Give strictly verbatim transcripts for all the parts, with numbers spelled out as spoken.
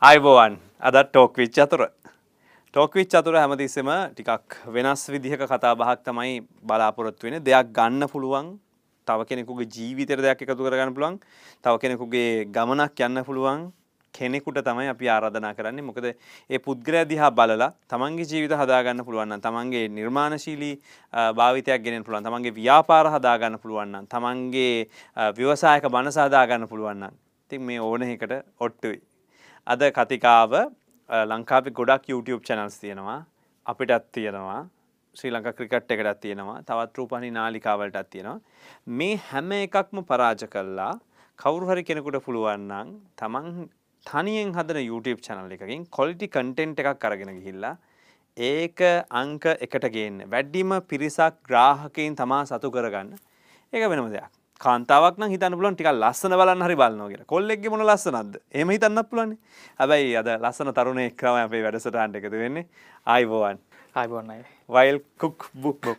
ආයිබෝවන් අද talk which අතර talk which අතර හැමතිස්සෙම ටිකක් වෙනස් විදිහක කතා බහක් තමයි බලාපොරොත්තු වෙන්නේ. දෙයක් ගන්න පුළුවන්, තව කෙනෙකුගේ ජීවිතේට දෙයක් එකතු කරගන්න පුළුවන්, තව කෙනෙකුගේ ගමනක් යන්න පුළුවන් කෙනෙකුට තමයි අපි ආරාධනා කරන්නේ. මොකද ඒ පුද්ගලයා දිහා බලලා තමන්ගේ ජීවිත හදාගන්න පුළුවන් නම්, තමන්ගේ නිර්මාණශීලී භාවිතයක් ගෙනෙන්න පුළුවන්, තමන්ගේ ව්‍යාපාර හදාගන්න පුළුවන් නම්, තමන්ගේ ව්‍යවසායක මනස හදාගන්න පුළුවන් නම්, ඉතින් මේ ඕන එකට ඔට්ටුයි. අද කතිකාව ලංකාවේ ගොඩක් YouTube channels තියෙනවා, අපිටත් තියෙනවා, ශ්‍රී ලංකා ක්‍රිකට් එකටත් තියෙනවා, තවත් රූපවාහිනී නාලිකාවලටත් තියෙනවා. මේ හැම එකක්ම පරාජය කළා කවුරු හරි කෙනෙකුට පුළුවන් නම් තමන් තනියෙන් හදන YouTube channel එකකින් quality content එකක් අරගෙන ගිහිල්ලා ඒක අංක එකට ගේන්න, වැඩිම පිරිසක් ග්‍රාහකයන් තමා සතු කරගන්න. ඒක වෙනම දෙයක්. කාන්තාවක් නම් හිතන්න පුළුවන් ටිකක් ලස්සන බලන්න හරි බලනවා කියලා. කොල්ලෙක්ගේ මොන ලස්සනක්ද? එහෙම හිතන්නත් පුළුවන්. හැබැයි අද ලස්සන තරුණයෙක් තමයි අපේ වැඩසටහනට එකතු වෙන්නේ. ආයිබෝවන්. ආයිබෝවන් අය. Wild Cook Book Book.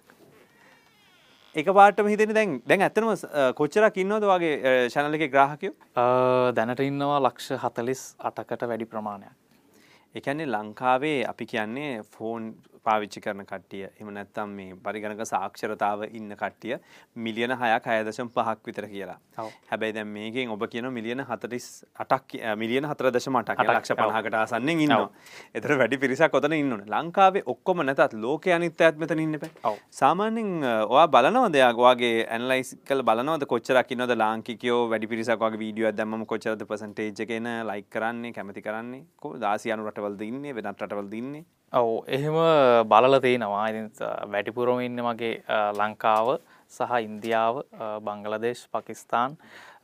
එකපාරටම හිතෙන්නේ දැන් දැන් ඇත්තටම කොච්චරක් ඉන්නවද වගේ channel එකේ ග්‍රාහකයෝ? දැනට ඉන්නවා ලක්ෂ හතළිස් අටකට වැඩි ප්‍රමාණයක්. ඒ කියන්නේ ලංකාවේ අපි කියන්නේ ෆෝන් පාවිච්චි කරන කට්ටිය, එහෙම නැත්නම් මේ පරිගණක සාක්ෂරතාව ඉන්න කට්ටිය මිලියන හයක් හය දශම පහක් විතර කියලා. හැබැයි දැන් මේකෙන් ඔබ කියන මිලියන හතළිස් අටක් මිලියන හතර දශම අටක් ලක්ෂ පනහකට ආසන්නෙන් ඉන්නවා. ඒතර වැඩි පිරිසක් ඔතන ඉන්නෝනේ. ලංකාවේ ඔක්කොම නැතත් ලෝකේ අනිත්‍යයත් මෙතන ඉන්න බෑ. සාමාන්‍යයෙන් ඔයා බලනවද ඔයාගේ ඇනලයිස් කරලා බලනවද කොච්චරක් ඉන්නවද ලාංකිකයෝ වැඩි පිරිසක් වගේ වීඩියෝ එකක් දැම්මම කොච්චරද පර්සන්ටේජ් එක එන ලයික් කරන්නේ, කැමති කරන්නේ? කොහොමද ආසියානු රටවල්ද ඉන්නේ, වෙනත් රටවල්ද ඉන්නේ? ඔව් එහෙම බලලා තිනවා. ඉතින් වැඩිපුරම ඉන්නේ මගේ ලංකාව සහ ඉන්දියාව, බංග්ලාදේශ්, පාකිස්තාන්,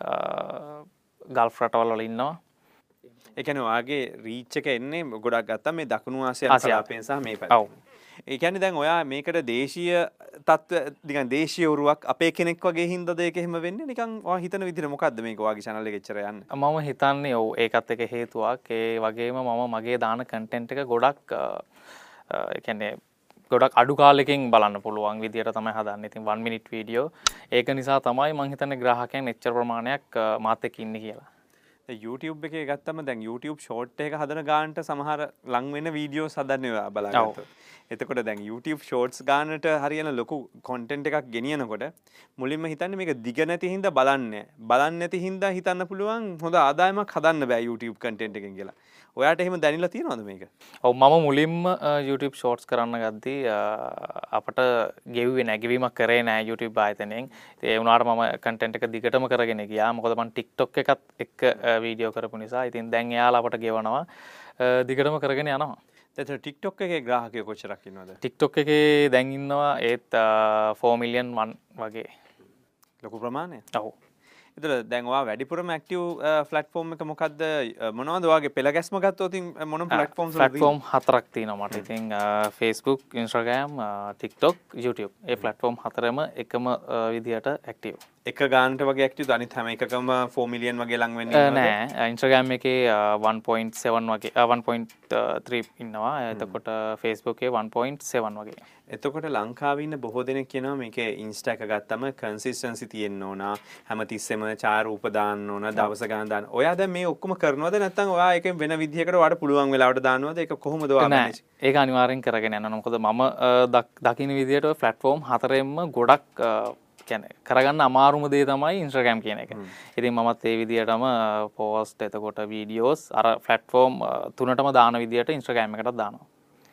ගල්ෆ් රටවල් වල ඉන්නවා. ඒ කියන්නේ ඔයාගේ රීච් එක එන්නේ ගොඩක් ගත්තා මේ දකුණු ආසියාවෙන් සහ මේ පැත්තෙන්. ඔව්. ඒ කියන්නේ දැන් ඔයා මේකට දේශීය තත්ත්ව නිකන් දේශීය උරුවක් අපේ කෙනෙක් වගේ හින්දාද ඒක එහෙම වෙන්නේ? නිකන් ඔයා හිතන විදිහට මොකද්ද මේක ඔයාගේ channel එකේ එච්චර යන්නේ? මම හිතන්නේ ඔව් ඒකත් එක හේතුවක්. ඒ වගේම මම මගේ දාන content එක ගොඩක් ඒ කියන්නේ ගොඩක් අඩු කාලෙකින් බලන්න පුළුවන් විදියට තමයි හදන්නේ. ඉතින් one minute video. ඒක නිසා තමයි මම හිතන්නේ ග්‍රාහකයන් එච්චර ප්‍රමාණයක් මාත් එක්ක ඉන්නේ කියලා. YouTube එකේ ගත්තම දැන් YouTube short එක හදන ගානට සමහර ලං වෙන වීඩියෝස් හදන්නේ ඔයා බලාගත්තොත්. එතකොට දැන් YouTube shorts ගානට හරියන ලොකු content එකක් ගෙනියනකොට මුලින්ම හිතන්නේ මේක දිග නැති හින්දා බලන්නේ. බලන්නේ නැති හින්දා හිතන්න පුළුවන් හොඳ ආදායමක් හදන්න බෑ YouTube content එකෙන් කියලා. ඔයාට එහෙම දැනෙලා තියෙනවද මේක? ඔව් මම මුලින්ම YouTube shorts කරන්න ගද්දී අපට ගෙව්වේ නැහැ, ගෙවීමක් කරේ නැහැ YouTube ආයතනයෙන්. ඒ වුණාට මම content එක දිගටම කරගෙන ගියා. මොකද මම TikTok එකත් එක්ක වීඩියෝ කරපු නිසා. ඉතින් දැන් එයාලා අපට ගෙවනවා. දිගටම කරගෙන යනවා. දැන් TikTok එකේ ග්‍රාහකයෝ කොච්චරක් ඉන්නවද? TikTok එකේ දැන් ඉන්නවා ඒත් four million one වගේ. ලොකු ප්‍රමාණයක්. ඔව්. ඒතර දැන් ඔයා වැඩිපුරම ඇක්ටිව් ප්ලැට්ෆෝම් එක මොකද්ද? මොනවද ඔයාගේ පෙළගැස්ම ගත්තොත් මොන ප්ලැට්ෆෝම්ස් වලද? ප්ලැට්ෆෝම් හතරක් තියෙනවා මට. ඉතින් Facebook, Instagram, TikTok, YouTube. ඒ ප්ලැට්ෆෝම් හතරම එකම විදියට ඇක්ටිව්. එක ගානට වගේ ඇක්ටිව්ද? අනිත් හැම එකකම four million වගේ ලං වෙන්නේ නෑ. Instagram එකේ one point seven වගේ one point three ඉන්නවා. එතකොට Facebook එකේ one point seven වගේ. එතකොට ලංකාවේ ඉන්න බොහෝ දෙනෙක් කියනවා මේකේ Insta එක ගත්තම consistency තියෙන්න ඕන, හැමතිස්සෙම චාර රූප දාන්න ඕන, දවස ගණන් දාන්න. ඔයා දැන් මේ ඔක්කොම කරනවද නැත්නම් ඔයා එකෙන් වෙන විදිහකට ඔයාට පුළුවන් වෙලාවට දානවද? ඒක කොහොමද ඔයා manage? ඒක අනිවාර්යෙන් කරගෙන යනවා. මොකද මම දකින්න විදිහට ඔය platform හතරෙන්ම ගොඩක් කියන්නේ කරගන්න අමාරුම දේ තමයි Instagram කියන එක. ඉතින් මමත් ඒ විදිහටම post එතකොට videos අර platform තුනටම දාන විදිහට Instagram එකටත් දානවා.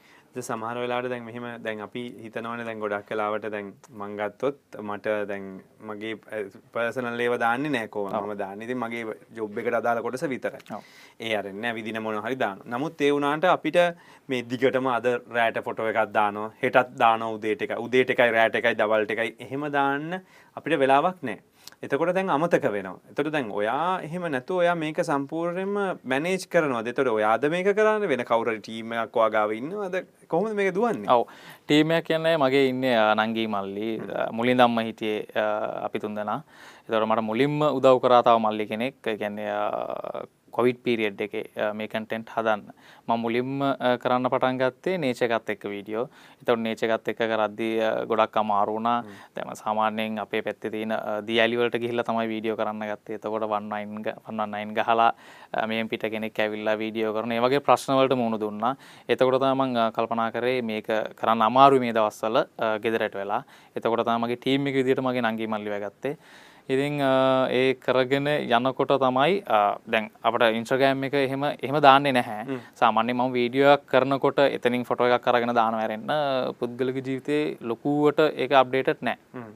සමහර වෙලාවට දැන් මෙහෙම දැන් අපි හිතනවනේ දැන් ගොඩක් වෙලාවට දැන් මං ගත්තොත් මට දැන් මගේ පර්සනල් ඒවා දාන්නේ නැහැ කොහොමද මම දාන්නේ ඉතින් මගේ ජොබ් එකට අදාළ කොටස විතරයි. ඒ අරින්නේ විදින මොනවා හරි දානවා. නමුත් ඒ වුණාට අපිට මේ දිගටම අද රැට ෆොටෝ එකක් දානවා, හෙටත් දානවා උදේට එකයි, උදේට එකයි රැට එකයි දවල්ට එකයි එහෙම දාන්න අපිට වෙලාවක් නැහැ. එතකොට දැන් අමතක වෙනවා. එතකොට දැන් ඔයා එහෙම නැතුව ඔයා මේක සම්පූර්ණයෙන්ම මැනේජ් කරනවාද? එතකොට ඔයාද මේක කරන්නේ වෙන කවුරු හරි ටීම් එකක් ඔයාගාව ඉන්නවද? කොහොමද මේක දුවන්නේ? ඔව්. ටීම් එකක් කියන්නේ මගේ ඉන්නේ නංගී මල්ලි. මුලින්ම අම්ම හිටියේ අපි තුන්දෙනා. එතකොට මට මුලින්ම උදව් කරා තව මල්ලි කෙනෙක්. ඒ කියන්නේ කොවිඩ් පීරියඩ් එකේ මේ කන්ටෙන්ට් හදන්න මම මුලින්ම කරන්න පටන් ගත්තේ නේචර් එකත් එක්ක වීඩියෝ. ඒතකොට නේචර් එකත් එක්ක කරද්දී ගොඩක් අමාරු වුණා. දැන් සාමාන්‍යයෙන් අපේ පැත්තේ තියෙන දී ඇලි වලට ගිහිල්ලා තමයි වීඩියෝ කරන්න ගත්තේ. එතකොට වන් නයින් ගහලා මෙහෙන් පිට කෙනෙක් ඇවිල්ලා වීඩියෝ කරන ඒ වගේ ප්‍රශ්න වලට මුහුණ දුන්නා. එතකොට තමයි මම කල්පනා කරේ මේක කරන්න අමාරුයි මේ දවස්වල ගෙදරට වෙලා. එතකොට තමයි මගේ ටීම් එක විදියට මගේ නංගි මල්ලිව ගත්තේ. ඉතින් ඒ කරගෙන යනකොට තමයි දැන් අපිට Instagram එක එහෙම එහෙම දාන්නේ නැහැ. සාමාන්‍යයෙන් මම වීඩියෝ එකක් කරනකොට එතනින් ෆොටෝ එකක් අරගෙන දානවා ඇරෙන්න පුද්ගලික ජීවිතේ ලොකුවට ඒක අප්ඩේටඩ් නැහැ.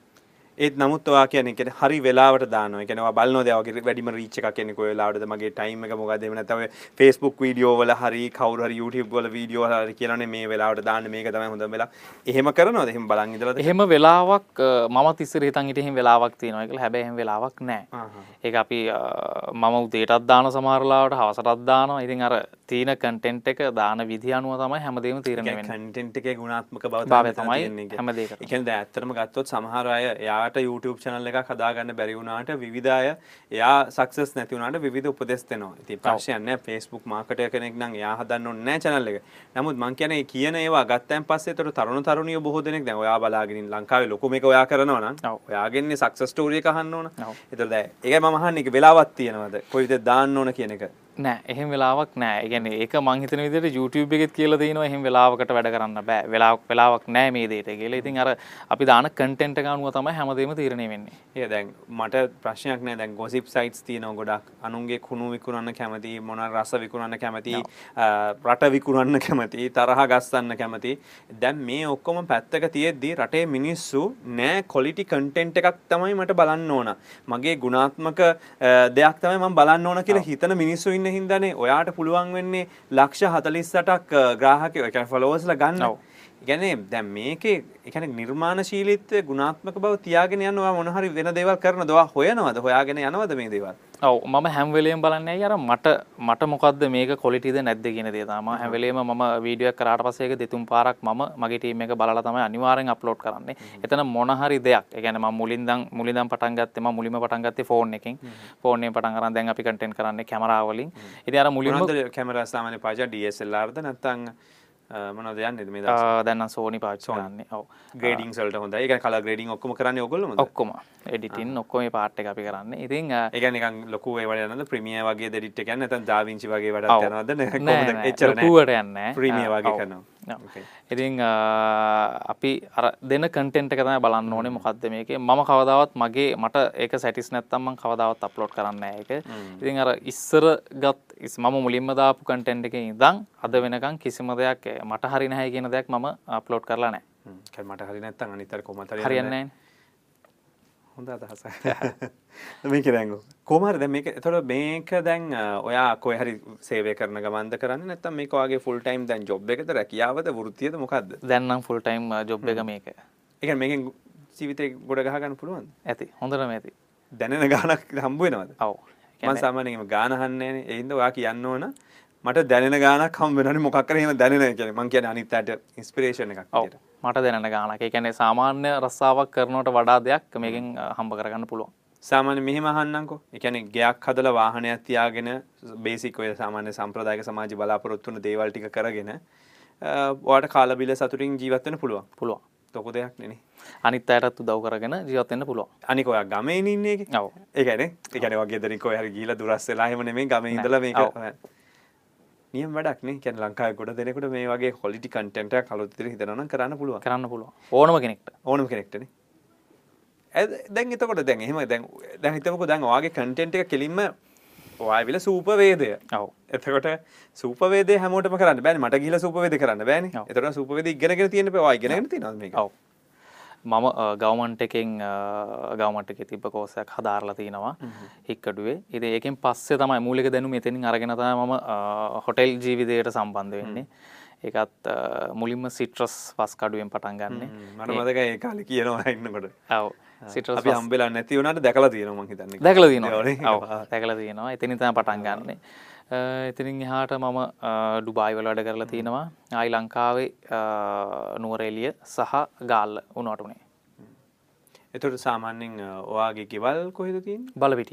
ඒත් නමුත් ඔයා කියන්නේ කියන්නේ හරි වෙලාවට දානවා. ඒ කියන්නේ ඔයා බලනවා දැන් ඔයගේ වැඩිම රීච් එකක් එන්නේ කොයි වෙලාවටද මගේ ටයිම් එක මොකද්ද එහෙම නැත්නම් ඔය Facebook වීඩියෝ වල හරි කවුරු හරි YouTube වල වීඩියෝ වල හරි කියලානේ මේ වෙලාවට දාන්න මේක තමයි හොඳම වෙලාව. එහෙම කරනවද? එහෙම බලන් ඉඳලාද? එහෙම වෙලාවක් මමත් ඉස්සර හිතන් හිටියේ එහෙම වෙලාවක් තියෙනවා කියලා. හැබැයි එහෙම වෙලාවක් නැහැ. ඒක අපි මම උදේටත් දාන සමහර වෙලාවට හවසටත් දානවා. ඉතින් අර තියෙන කන්ටෙන්ට් එක දාන විදිහ අනුව තමයි හැමදේම තීරණය වෙන්නේ. කන්ටෙන්ට් එකේ ගුණාත්මක බව තමයි හැමදේකම. ඒ කියන්නේ දැන් ඇත්තටම ගත්තොත් සමහර අය එයාට YouTube channel එකක් හදාගන්න බැරි වුණාට විවිධ අය එයා සක්සස් නැති වුණාට විවිධ උපදෙස් දෙනවා. ඉතින් ප්‍රශ්නයක් නැහැ. Facebook මාකටර් කෙනෙක් නම් එයා හදන්න ඕනේ නැහැ channel එක. නමුත් මං කියන්නේ කියන ඒවා ගත්තයින් පස්සේ ඒතර තරුණ තරුණියෝ බොහෝ දෙනෙක් දැන් ඔයා බලාගෙන ඉන්න ලංකාවේ ලොකු මේක ඔයා කරනවා නම් ඔයාගෙන්නේ සක්සස් ස්ටෝරි එක අහන්න ඕන. ඒතර දැන් ඒකයි මම අහන්නේ ඒක වෙලාවක් තියෙනවද? කොයි විදිහට දාන්න ඕන කියන එක. නෑ එහෙම වෙලාවක් නෑ. ඒ කියන්නේ ඒක මං හිතන විදිහට YouTube එකෙත් කියලා තියෙනවා එහෙම වෙලාවකට වැඩ කරන්න බෑ. වෙලාවක් වෙලාවක් නෑ මේ දෙයට කියලා. ඉතින් අර අපි දාන කන්ටෙන්ට් එක අනුව තමයි හැමදේම තීරණය වෙන්නේ. ඒ දැන් මට ප්‍රශ්නයක් නෑ. දැන් gossip sites තියෙනවා ගොඩක්. අනුන්ගේ කුණු විකුණන්න කැමති, මොන රස විකුණන්න කැමති, රට විකුණන්න කැමති, තරහ ගස්සන්න කැමති. දැන් මේ ඔක්කොම පැත්තක තියෙද්දි රටේ මිනිස්සු නෑ quality content එකක් තමයි මට බලන්න ඕන. මගේ ගුණාත්මක දෙයක් තමයි මම බලන්න ඕන කියලා හිතන මිනිස්සු ඉන්න හින්දානේ ඔයාට පුළුවන් වෙන්නේ ලක්ෂ හතළිස් අටක් ග්‍රාහකයෝ, ඒ කියන්නේ ෆලෝවර්ස්ලා ගන්න. ඒ කියන්නේ දැන් මේකේ ඒ කියන්නේ නිර්මාණශීලීත්වයේ ගුණාත්මක බව තියාගෙන යන ඔයා මොන හරි වෙන දේවල් කරනද? ඔයා හොයනවද? හොයාගෙන යනවද මේ දේවල්? ඔව් මම හැම වෙලෙම බලන්නේ අර මට මට මොකද්ද මේක ක්වොලිටිද නැද්ද කියන දේ තමයි. මම හැම වෙලෙම මම වීඩියෝ එක කරාට පස්සේ ඒක දෙතුන් පාරක් මම මගේ ටීම් එක බලලා තමයි අනිවාර්යෙන් අප්ලෝඩ් කරන්නේ. එතන මොන හරි දෙයක්. ඒ කියන්නේ මම මුලින් ඉඳන් මුලින් ඉඳන් පටන් ගත්තේ මම මුලින්ම පටන් ගත්තේ ෆෝන් එකෙන්. ෆෝන් එකෙන් පටන් අරන් දැන් අපි කන්ටෙන්ට් කරන්නේ කැමරාව වලින්. ඉතින් අර මුලින්ම කැමරා සාමාන්‍ය පාවිච්චි ඩී එස් එල් ආර්ද නැත්නම් මොනවද යන්නේ මේ දවස්වල? දැන් නම් Sony පාවිච්චි කරන්නේ. ඔව්. ග්‍රේඩින්ග්ස් වලට හොඳයි. ඒ කියන්නේ කලර් ග්‍රේඩින්ග් ඔක්කොම කරන්නේ ඔයගොල්ලෝමද? ඔක්කොම. එඩිටින් ඔක්කොම මේ පාර්ට් එක අපි කරන්නේ. ඉතින් ඒ කියන්නේ නිකන් ලොකු ඒවල යනවද? ප්‍රීමියර් වගේ එඩිට් එක යන්නේ නැත්නම් ඩාවින්චි වගේ වැඩක් යනවද? කොහොමද? එච්චර නෑ. ලොකුවට යන්නේ නෑ. ප්‍රීමියර් වගේ කරනවා. ඉතින් අපි අර දෙන කන්ටෙන්ට් එක තමයි බලන්න ඕනේ මොකද්ද මේකේ. මම කවදාවත් මගේ මට ඒක සැටිස් නැත්තම් මම කවදාවත් අප්ලෝඩ් කරන්නේ නැහැ ඒක. ඉතින් අර ඉස්සර ගත් මම මුලින්ම දාපු කන්ටෙන්ට් එකේ ඉඳන් අද වෙනකන් කිසිම දෙයක් මට හරි නැහැ කියන දෙයක් මම අප්ලෝඩ් කරලා නැහැ. හ්ම්. මට හරි නැත්තම් අනිත් අය කොහොමද හරි හරියන්නේ නැහැ. හොඳ අදහසක්. මේක දැන් කොහොමද දැන් මේක එතකොට මේක දැන් ඔයා කොහේ හරි සේවය කරන ගමන්ද කරන්නේ නැත්නම් මේක ඔයාගේ ෆුල් ටයිම් දැන් ජොබ් එකද රැකියාවද වෘත්තියද මොකද්ද? දැන් නම් ෆුල් ටයිම් ජොබ් එක මේක. ඒ කියන්නේ මේකෙන් ජීවිතේ ගොඩ ගහ ගන්න පුළුවන්ද? ඇති. හොඳටම ඇති. දැනෙන ගාණක් හම්බ වෙනවද? ඔව්. මම සාමාන්‍යයෙන් ගාණ අහන්නේ නැහැ. ඒ හින්දා ඔයා කියන්න ඕන මට දැනෙන ගාණක් හම්බ වෙනවනේ මොකක් කරේ එහෙම දැනෙන කියන්නේ මම කියන්නේ අනිත් අයට ඉන්ස්පිරේෂන් එකක් විදියට. මට දැනෙන ගාණක්. ඒ කියන්නේ සාමාන්‍ය රස්සාවක් කරනවට වඩා දෙයක් මේකෙන් හම්බ කරගන්න පුළුවන්. සාමාන්‍ය මෙහෙම අහන්නම්කෝ. ඒ කියන්නේ ගයක් හදලා වාහනයක් තියාගෙන බේසික් ඔය සාමාන්‍ය සම්ප්‍රදායික සමාජي බලාපොරොත්තු වෙන දේවල් ටික කරගෙන ඔයාලට කාලා බිල සතුටින් ජීවත් වෙන්න පුළුවන්. පුළුවන්. තොකු දෙයක් නෙනේ. අනිත් අයටත් උදව් කරගෙන ජීවත් වෙන්න පුළුවන්. අනික ඔයා ගමේ ඉන්නේ එකේ. ඔව්. ඒ කියන්නේ ඒ කියන්නේ ඔය ගෙදරින් කොහේ හරි ගිහිලා දුරස් වෙලා එහෙම නෙමෙයි ගමේ ඉඳලා මේක නියම වැඩක් නේ. කියන්නේ ලංකාවේ ගොඩ දෙනෙකුට මේ වගේ quality content එකක් අලුත් විදිහට හිතනවා නම් කරන්න පුළුවන්. කරන්න පුළුවන්. ඕනම කෙනෙක්ට. ඕනම කෙනෙක්ටනේ. දැන් එතකොට දැන් එහෙම දැන් දැන් හිතමුකෝ දැන් ඔයාගේ content එක කෙලින්ම ඔයා විල සූප වේදය. ඔව්. එතකොට සූප වේදේ හැමෝටම කරන්න බෑනේ. මට ගිහිලා සූප වේදේ කරන්න බෑනේ. එතකොට සූප වේදේ ඉගෙනගෙන තියෙන්න බෑ. ඔයා ඉගෙනගෙන තියෙනවද මේක? ඔව්. මම ගවර්න්මන්ට් එකෙන් ගවර්න්මන්ට් එකේ තිබ්බ කෝස් එකක් හදාarලා තිනවා හික්කඩුවේ. ඉතින් ඒකෙන් පස්සේ තමයි මූලික දැනුම එතනින් අරගෙන තමයි මම හොටෙල් ජීවිතයට සම්බන්ධ වෙන්නේ. ඒකත් මුලින්ම සිට්‍රස් වස් කඩුවෙන් පටන් ගන්නෙ. මට මතකයි ඒ කාලේ කියනවා ඉන්නකොට. ඔව්. සිට්‍රස් අපි හම්බෙලා නැති වුණාට දැකලා තියෙනවා මං හිතන්නේ. දැකලා තියෙනවා. ඔව්. දැකලා තියෙනවා. එතනින් තමයි පටන් ගන්නෙ. එතනින් එහාට මම ඩුබායි වල වැඩ කරලා තිනවා. ආයි ලංකාවේ නුවරඑළිය සහ ගාල්ල උණුවට උනේ. එතකොට සාමාන්‍යයෙන් ඔයාගේ ගෙවල් කොහෙද තියෙන්නේ? බලපිටියේ.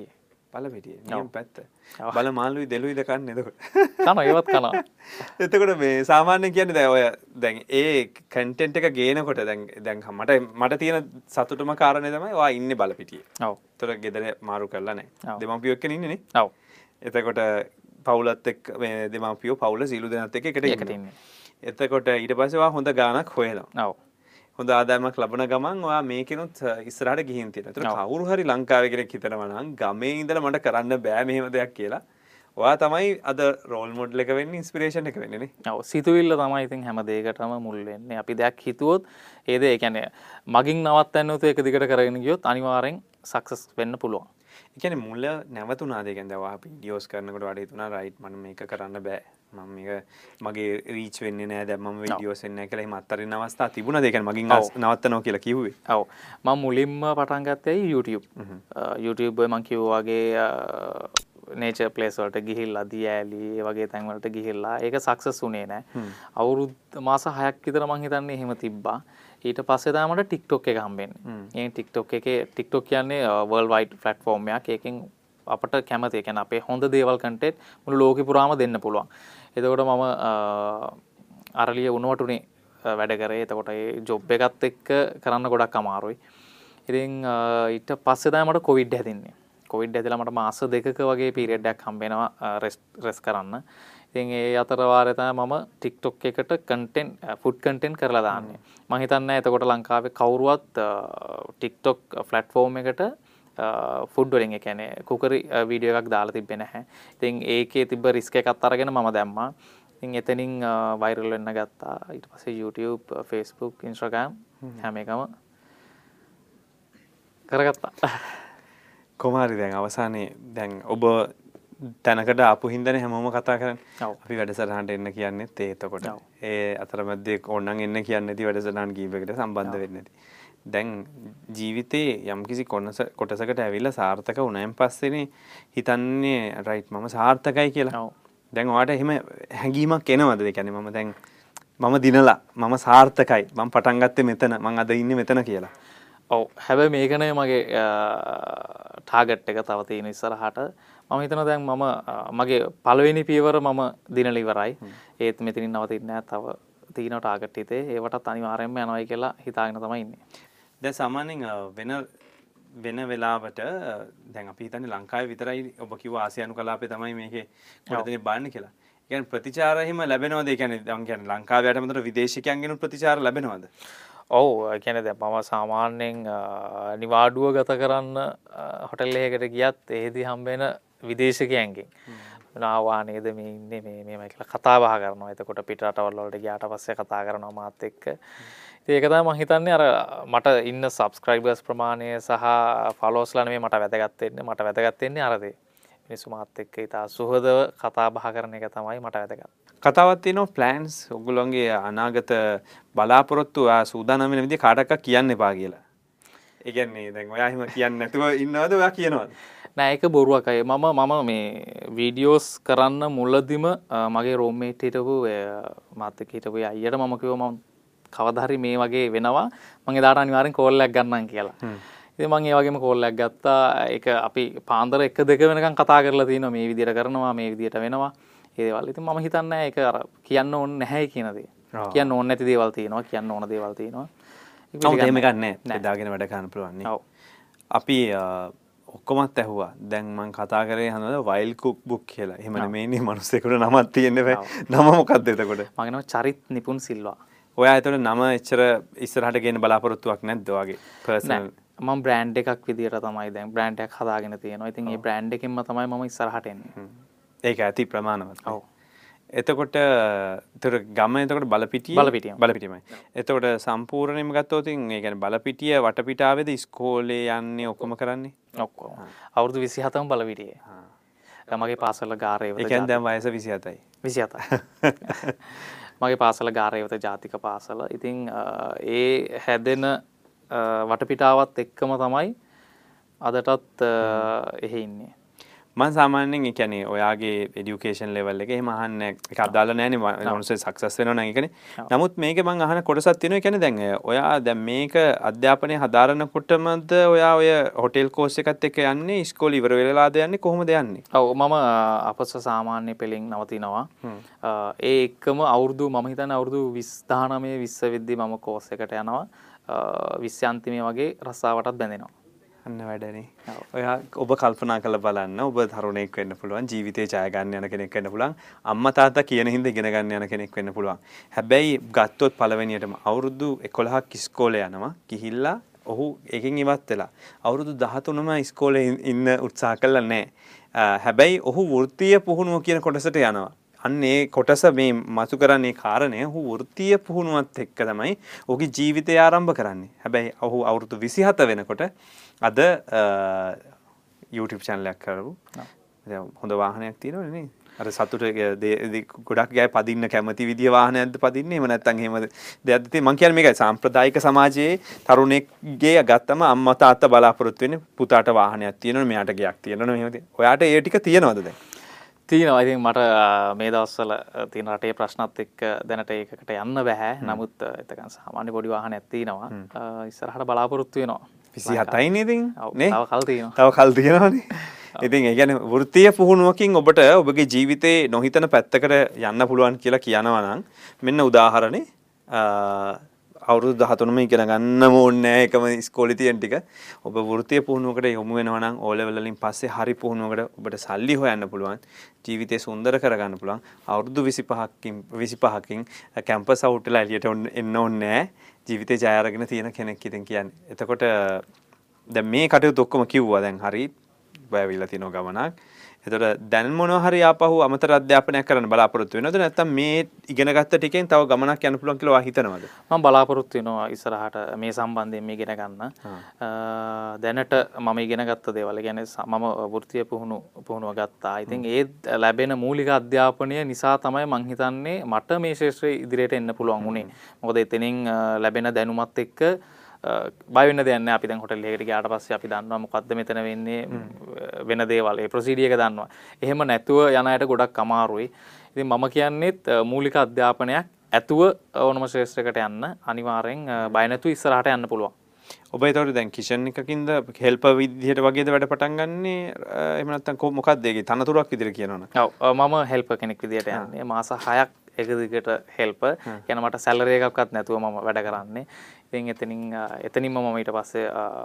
බලපිටිය නියම පැත්ත. බල මාළුයි දෙළුයිද කන්නේ එතකොට. කනවා ඒවත් කනවා. එතකොට මේ සාමාන්‍යයෙන් කියන්නේ දැන් ඔය දැන් ඒ කන්ටෙන්ට් එක ගේනකොට දැන් දැන් මට මට තියෙන සතුටුම කාරණේ තමයි ඔයා ඉන්නේ බලපිටියේ. ඔව්. ඒතර ගෙදර මාරු කරලා නැහැ. දෙමව්පියෝ එක්කනේ ඉන්නේ නේ. ඔව්. එතකොට පවුලත් එක්ක මේ දෙමව්පියෝ පවුල සීළු දෙනාත් එක්ක එකට ඉන්නේ. එතකොට ඊට පස්සේ ඔයා හොඳ ගාණක් හොයනවා. ඔව්. හොඳ ආදායමක් ලබන ගමන් ඔයා මේකෙනුත් ඉස්සරහට ගිහින් තියෙනවා. ඒතර කවුරු හරි ලංකාවේ කෙනෙක් හිතනවා නම් ගමේ ඉඳලා මට කරන්න බෑ මෙහෙම දෙයක් කියලා. ඔයා තමයි අද රෝල් මොඩල් එක වෙන්නේ ඉන්ස්පිරේෂන් එක වෙන්නේ නේ. ඔව් සිතුවිල්ල තමයි ඉතින් හැම දෙයකටම මුල් වෙන්නේ. අපි දෙයක් හිතුවොත් ඒ දේ කියන්නේ මගින් නවත්තන්න උතු එක දිගට කරගෙන ගියොත් අනිවාර්යෙන් සක්සස් වෙන්න පුළුවන්. ඒ කියන්නේ මුල නැවතුණාද? ඒ කියන්නේ දැන් අපි වීඩියෝස් කරනකොට වඩා හිතුණා රයිට් මම මේක කරන්න බෑ. මම මේක මගේ රීච් වෙන්නේ නැහැ දැන් මම වීඩියෝස් එන්නේ නැහැ කියලා එහෙම අත්තරින් අවස්ථා තිබුණාද? ඒ කියන්නේ මගින් නවත්තනවා කියලා කිව්වේ. ඔව්. මම මුලින්ම පටන් ගත්තේ YouTube. YouTube මම කිව්වා වගේ නේචර් ප්ලේස් වලට ගිහිල්ලා දියෑලි ඒ වගේ තැන් වලට ගිහිල්ලා ඒක සක්සස් වුණේ නැහැ. අවුරුදු මාස හයක් විතර මං හිතන්නේ එහෙම තිබ්බා. ඊට පස්සේ තමයි මට TikTok එක හම්බෙන්නේ. ඒ TikTok එකේ TikTok කියන්නේ world wide platform එකක්. ඒකෙන් අපට කැමති ඒ කියන්නේ අපේ හොඳ දේවල් කන්ටෙන්ට් මුළු ලෝකෙ පුරාම දෙන්න පුළුවන්. එතකොට මම අරලිය උණුවටුනේ වැඩ කරේ. එතකොට ඒ ජොබ් එකත් එක්ක කරන්න ගොඩක් අමාරුයි. ඉතින් ඊට පස්සේ තමයි මට කොවිඩ් හැදෙන්නේ. කොවිඩ් ඇදලා මට මාස දෙකක වගේ පීරියඩ් එකක් හම්බෙනවා රෙස්ට් රෙස් කරන්න. ඉතින් ඒ අතර වාරේ තමයි මම TikTok එකට කන්ටෙන්ට් ෆුඩ් කන්ටෙන්ට් කරලා දාන්නේ. මම හිතන්නේ එතකොට ලංකාවේ කවුරුවත් TikTok ප්ලැට්ෆෝම් එකට ෆුඩ් වලින් ඒ කියන්නේ කුකරි වීඩියෝ එකක් දාලා තිබ්බේ නැහැ. ඉතින් ඒකේ තිබ්බ රිස්ක් එකත් අරගෙන මම දැම්මා. ඉතින් එතනින් වයිරල් වෙන්න ගත්තා. ඊට පස්සේ YouTube, Facebook, Instagram හැම එකම කරගත්තා. කොමාරි දැන් අවසානයේ දැන් ඔබ තැනකට ආපු හින්දානේ හැමෝම කතා කරන්නේ. අපි වැඩසටහනට එන්න කියන්නේත් ඒ එතකොට. ඒ අතරමැද්දේ ඕනනම් එන්න කියන්නේ නැති වැඩසටහන් කීපයකට සම්බන්ධ වෙන්නේ නැති. දැන් ජීවිතේ යම්කිසි කොටසකට ඇවිල්ලා සාර්ථක වුණායින් පස්සේනේ හිතන්නේ රයිට් මම සාර්ථකයි කියලා. දැන් ඔයාලට එහෙම හැඟීමක් එනවද? ඒ කියන්නේ මම දැන් මම දිනලා මම සාර්ථකයි. මම පටන් ගත්තේ මෙතන. මම අද ඉන්නේ මෙතන කියලා. ඔව් හැබැයි මේකනේ මගේ ටාගට් එක තව තියෙන ඉස්සරහට මම හිතනවා දැන් මම මගේ පළවෙනි පියවර මම දිනලා ඉවරයි. ඒත් මෙතනින් නවතින්නේ නැහැ. තව තියෙන ටාගට් හිතේ ඒවටත් අනිවාර්යයෙන්ම යනවායි කියලා හිතාගෙන තමයි ඉන්නේ. දැන් සාමාන්‍යයෙන් වෙන වෙන වෙලාවට දැන් අපි හිතන්නේ ලංකාවේ විතරයි ඔබ කිව්වා ආසියානු කලාපේ තමයි මේකේ කොටදෙනේ බලන්නේ කියලා. ඒ කියන්නේ ප්‍රතිචාර එහෙම ලැබෙනවද? ඒ කියන්නේ දැන් කියන්නේ ලංකාවේ යටමතර විදේශිකයන්ගෙන් ප්‍රතිචාර ලැබෙනවද? ඔව් ඒ කියන්නේ දැන් මම සාමාන්‍යයෙන් නිවාඩුව ගත කරන්න හොටෙල් එකකට ගියත් එහෙදි හම්බෙන විදේශිකයන්ගෙන් නාවා නේද මේ ඉන්නේ මේ මේමයි කියලා කතා බහ කරනවා. එතකොට පිට රටවල් වලට ගියාට පස්සේ කතා කරනවා මාත් එක්ක. ඉතින් ඒක තමයි මම හිතන්නේ අර මට ඉන්න සබ්ස්ක්‍රයිබර්ස් ප්‍රමාණය සහ ෆලෝවර්ස්ලා නෙමෙයි මට වැදගත් වෙන්නේ. මට වැදගත් වෙන්නේ අර දේ. මිනිස්සු මාත් එක්ක ඉතා සුහදව කතා බහ කරන එක තමයි මට වැදගත්. කතාවක් තියෙනවා ප්ලෑන්ස් ඔයගොල්ලෝගේ අනාගත බලාපොරොත්තු ආ සූදානම් වෙන විදිහ කාටවත් කියන්න එපා කියලා. ඒ කියන්නේ දැන් ඔයා එහෙම කියන්නේ නැතුව ඉන්නවද ඔයා කියනවද? නෑ ඒක බොරුවක් අය. මම මම මේ වීඩියෝස් කරන්න මුලදිම මගේ රූම්මේට් හිටපු මාත් එක්ක හිටපු අයියට මම කිව්වා මම කවදා හරි මේ වගේ වෙනවා මම එදාට අනිවාර්යෙන් කෝල් එකක් ගන්නම් කියලා. ඉතින් මම ඒ වගේම කෝල් එකක් ගත්තා. ඒක අපි පාන්දර එක දෙක වෙනකන් කතා කරලා තිනවා මේ විදිහට කරනවා මේ විදිහට වෙනවා. ඒ දේවල්. ඉතින් මම හිතන්නේ ඒක අර කියන්න ඕනේ නැහැ කියන දේ. කියන්න ඕනේ නැති දේවල් තියෙනවා. කියන්න ඕන දේවල් තියෙනවා. ඒක එහෙම ගන්නෑ. බෙදාගෙන වැඩ කරන්න පුළුවන් නේ. ඔව්. අපි ඔක්කොමත් ඇහුවා. දැන් මම කතා කරේ හනවද වයිල්ඩ් කුක් බුක් කියලා. එහෙම නෙමෙයිනේ මිනිස්සෙකුට නමක් තියෙන්න බෑ. නම මොකක්ද එතකොට? මගේ නම චරිත් නිපුන් සිල්වා. ඔයා එතකොට නම එච්චර ඉස්සරහට ගේන්න බලාපොරොත්තුවක් නැද්ද ඔයාගේ පර්සනල්? මම බ්‍රෑන්ඩ් එකක් විදියට තමයි දැන් බ්‍රෑන්ඩ් එකක් හදාගෙන තියෙනවා. ඉතින් මේ බ්‍රෑන්ඩ් එකෙන්ම තමයි මම ඉස්සරහට එන්නේ. ඒක ඇති ප්‍රමාණවත්. ඔව්. එතකොට ඒතර ගම එතකොට බලපිටිය බලපිටියම බලපිටියමයි. එතකොට සම්පූර්ණයෙන්ම ගත්තොත් ඉතින් ඒ කියන්නේ බලපිටිය වටපිටාවේද ඉස්කෝලේ යන්නේ ඔක්කොම කරන්නේ? ඔක්කොම. අවුරුදු විසිහතම බලපිටියේ. හා. මගේ පාසල ගාරේවත. ඒ කියන්නේ දැන් වයස විසිහතයි. විසිහතයි. මගේ පාසල ගාරේවත ජාතික පාසල. ඉතින් ඒ හැදෙන වටපිටාවත් එක්කම තමයි අදටත් එහෙ ඉන්නේ. මම සාමාන්‍යයෙන් ඒ කියන්නේ ඔයාගේ এডুকেෂන් ලෙවල් එකේ එහෙම අහන්නේ ඒක අදාළ නැහැනේ මොනසේ සක්සස් වෙනවා නම් ඒකනේ. නමුත් මේකේ මම අහන කොටසක් තියෙනවා. ඒ කියන්නේ දැන් ඔයා දැන් මේක අධ්‍යාපනය හදාරනකොටමද ඔයා ඔය හොටෙල් කෝස් එකත් එක්ක යන්නේ ඉස්කෝලේ ඉවර වෙලාද යන්නේ කොහොමද යන්නේ? ඔව් මම අපස සාමාන්‍ය පෙළෙන් නවතිනවා. ඒ එක්කම අවුරුදු මම හිතන්නේ අවුරුදු විස්දානමය විස්ස වෙද්දී මම කෝස් එකට යනවා. විස්ස අන්තිමේ වගේ රස්සාවටත් බැඳෙනවා. අන්න වැඩනේ. ඔයා ඔබ කල්පනා කරලා බලන්න ඔබ තරුණයෙක් වෙන්න පුළුවන් ජීවිතේ ජය ගන්න යන කෙනෙක් වෙන්න පුළුවන් අම්මා තාත්තා කියන හින්දා ඉගෙන ගන්න යන කෙනෙක් වෙන්න පුළුවන්. හැබැයි ගත්තොත් පළවෙනියටම අවුරුදු එකොළහක් ඉස්කෝලේ යනවා ගිහිල්ලා ඔහු එකකින් ඉවත් වෙලා අවුරුදු දහතුනම ඉස්කෝලේ ඉන්න උත්සාහ කළා නැහැ. හැබැයි ඔහු වෘත්තීය පුහුණුව කියන කොටසට යනවා. අන්න ඒ කොටස මේ මතු කරන්නේ කාරණය ඔහු වෘත්තීය පුහුණුවත් එක්ක තමයි ඔහුගේ ජීවිතය ආරම්භ කරන්නේ. හැබැයි ඔහු අවුරුදු විසිහත වෙනකොට අද YouTube channel එකක් කරපු හොඳ වාහනයක් තියෙනවනේ නේ. අර සතුට ගොඩක් ගෑ පදින්න කැමති විදිය වාහනයක්ද පදින්නේ එහෙම නැත්නම් එහෙම දෙයක්ද තියෙන්නේ. මං කියන්නේ මේකයි සාම්ප්‍රදායික සමාජයේ තරුණෙක්ගේ ගත්තම අම්මා තාත්තා බලාපොරොත්තු වෙන්නේ පුතාට වාහනයක් තියෙනවනේ මෙයාට ගයක් තියෙනවනේ මෙහෙම. ඔයාට ඒ ටික තියෙනවද දැන්? තියෙනවා. ඉතින් මට මේ දවස්වල තියෙන රටේ ප්‍රශ්නත් එක්ක දැනට ඒකකට යන්න බෑ. නමුත් එතකන් සාමාන්‍ය පොඩි වාහනයක් තියෙනවා. ඉස්සරහට බලාපොරොත්තු වෙනවා. විසිහතයි නේ ඉතින් නේ. තව කල් තියෙනවා. තව කල් තියෙනවානේ. ඉතින් ඒ කියන්නේ වෘත්තීය පුහුණුවකින් ඔබට ඔබගේ ජීවිතේ නොහිතන පැත්තකට යන්න පුළුවන් කියලා කියනවා නම් මෙන්න උදාහරණේ අවුරුදු දහතුනම ඉගෙන ගන්නම ඕනේ නැහැ එකම ඉස්කෝලේ තියෙන ටික. ඔබ වෘත්තීය පුහුණුවකට යොමු වෙනවා නම් ඕ ලෙවල් වලින් පස්සේ හරි පුහුණුවකට ඔබට සල්ලි හොයන්න පුළුවන්. ජීවිතේ සුන්දර කරගන්න පුළුවන්. අවුරුදු විසිපහකින් විසිපහකින් කැම්පස් අවුට් වෙලා එළියට එන්න ඕනේ නැහැ. ජීවිතේ ජය අරගෙන තියෙන කෙනෙක් ඉතින් කියන්නේ. එතකොට දැන් මේ කටයුතු ඔක්කොම කිව්වා දැන් හරි බයවිලා තියෙන ගමනක්. එතකොට දැන් මොනවා හරි ආපහු අමතර අධ්‍යාපනයක් කරන්න බලාපොරොත්තු වෙනවද නැත්නම් මේ ඉගෙනගත්ත ටිකෙන් තව ගමනක් යන්න පුළුවන් කියලා ඔයා හිතනවද? මම බලාපොරොත්තු වෙනවා ඉස්සරහට මේ සම්බන්ධයෙන් මේ ඉගෙන ගන්න. දැනට මම ඉගෙනගත්ත දේවල් කියන්නේ මම වෘත්තීය පුහුණු පුහුණුව ගත්තා. ඉතින් ඒ ලැබෙන මූලික අධ්‍යාපනය නිසා තමයි මං හිතන්නේ මට මේ ශාස්ත්‍රයේ ඉදිරියට එන්න පුළුවන් වුණේ. මොකද එතනින් ලැබෙන දැනුමත් එක්ක බය වෙන්න දෙයක් නැහැ. අපි දැන් හොටෙල් එකකට ගියාට පස්සේ අපි දන්නවා මොකද්ද මෙතන වෙන්නේ වෙන දේවල්. ඒ ප්‍රොසීඩියර් එක දන්නවා. එහෙම නැතුව යන අයට ගොඩක් අමාරුයි. ඉතින් මම කියන්නේත් මූලික අධ්‍යාපනයක් ඇතුව ඕනම ශාස්ත්‍රයකට යන්න අනිවාර්යෙන් බය නැතුව ඉස්සරහට යන්න පුළුවන්. ඔබ ඒතකොට දැන් කිචන් එකකින්ද හෙල්පර් විදිහට වගේද වැඩ පටන් ගන්නේ එහෙම නැත්නම් මොකක්ද ඒකේ තනතුරක් විදිහට කියනවනේ. ඔව් මම හෙල්පර් කෙනෙක් විදිහට යන්නේ. මාස හයක් එක දිගට හෙල්පර්. කියන මට සැලරි එකක්වත් නැතුව මම වැඩ කරන්නේ. ඉතින් එතනින් එතනින්ම මම ඊට පස්සේ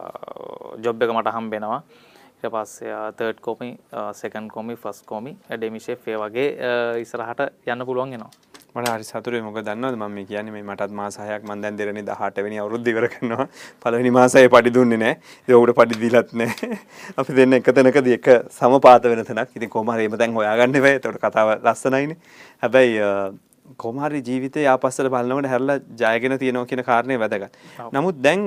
ජොබ් එක මට හම්බ වෙනවා. ඊට පස්සේ third commis, second commis, first commis, demi chef ඒ වගේ ඉස්සරහට යන්න පුළුවන් වෙනවා. මට හරි සතුටුයි. මොකද දන්නවද මම මේ කියන්නේ මේ මටත් මාස හයක් මම දැන් දෙරණි දහඅට වෙනි අවුරුද්ද ඉවර කරනවා. පළවෙනි මාසයේ පඩි දුන්නේ නැහැ. ඒක උඩ පඩි දීලත් නැහැ. අපි දෙන්න එක තැනකදී එක සමපාත වෙන තැනක්. ඉතින් කොහොම හරි එම දැන් හොයාගන්න බෑ. ඒකට කතාව ලස්සනයිනේ. හැබැයි කොහොම හරි ජීවිතේ ආපස්සට බලනකොට හැරලා ජයගෙන තියෙනවා කියන කාරණේ වැදගත්. නමුත් දැන්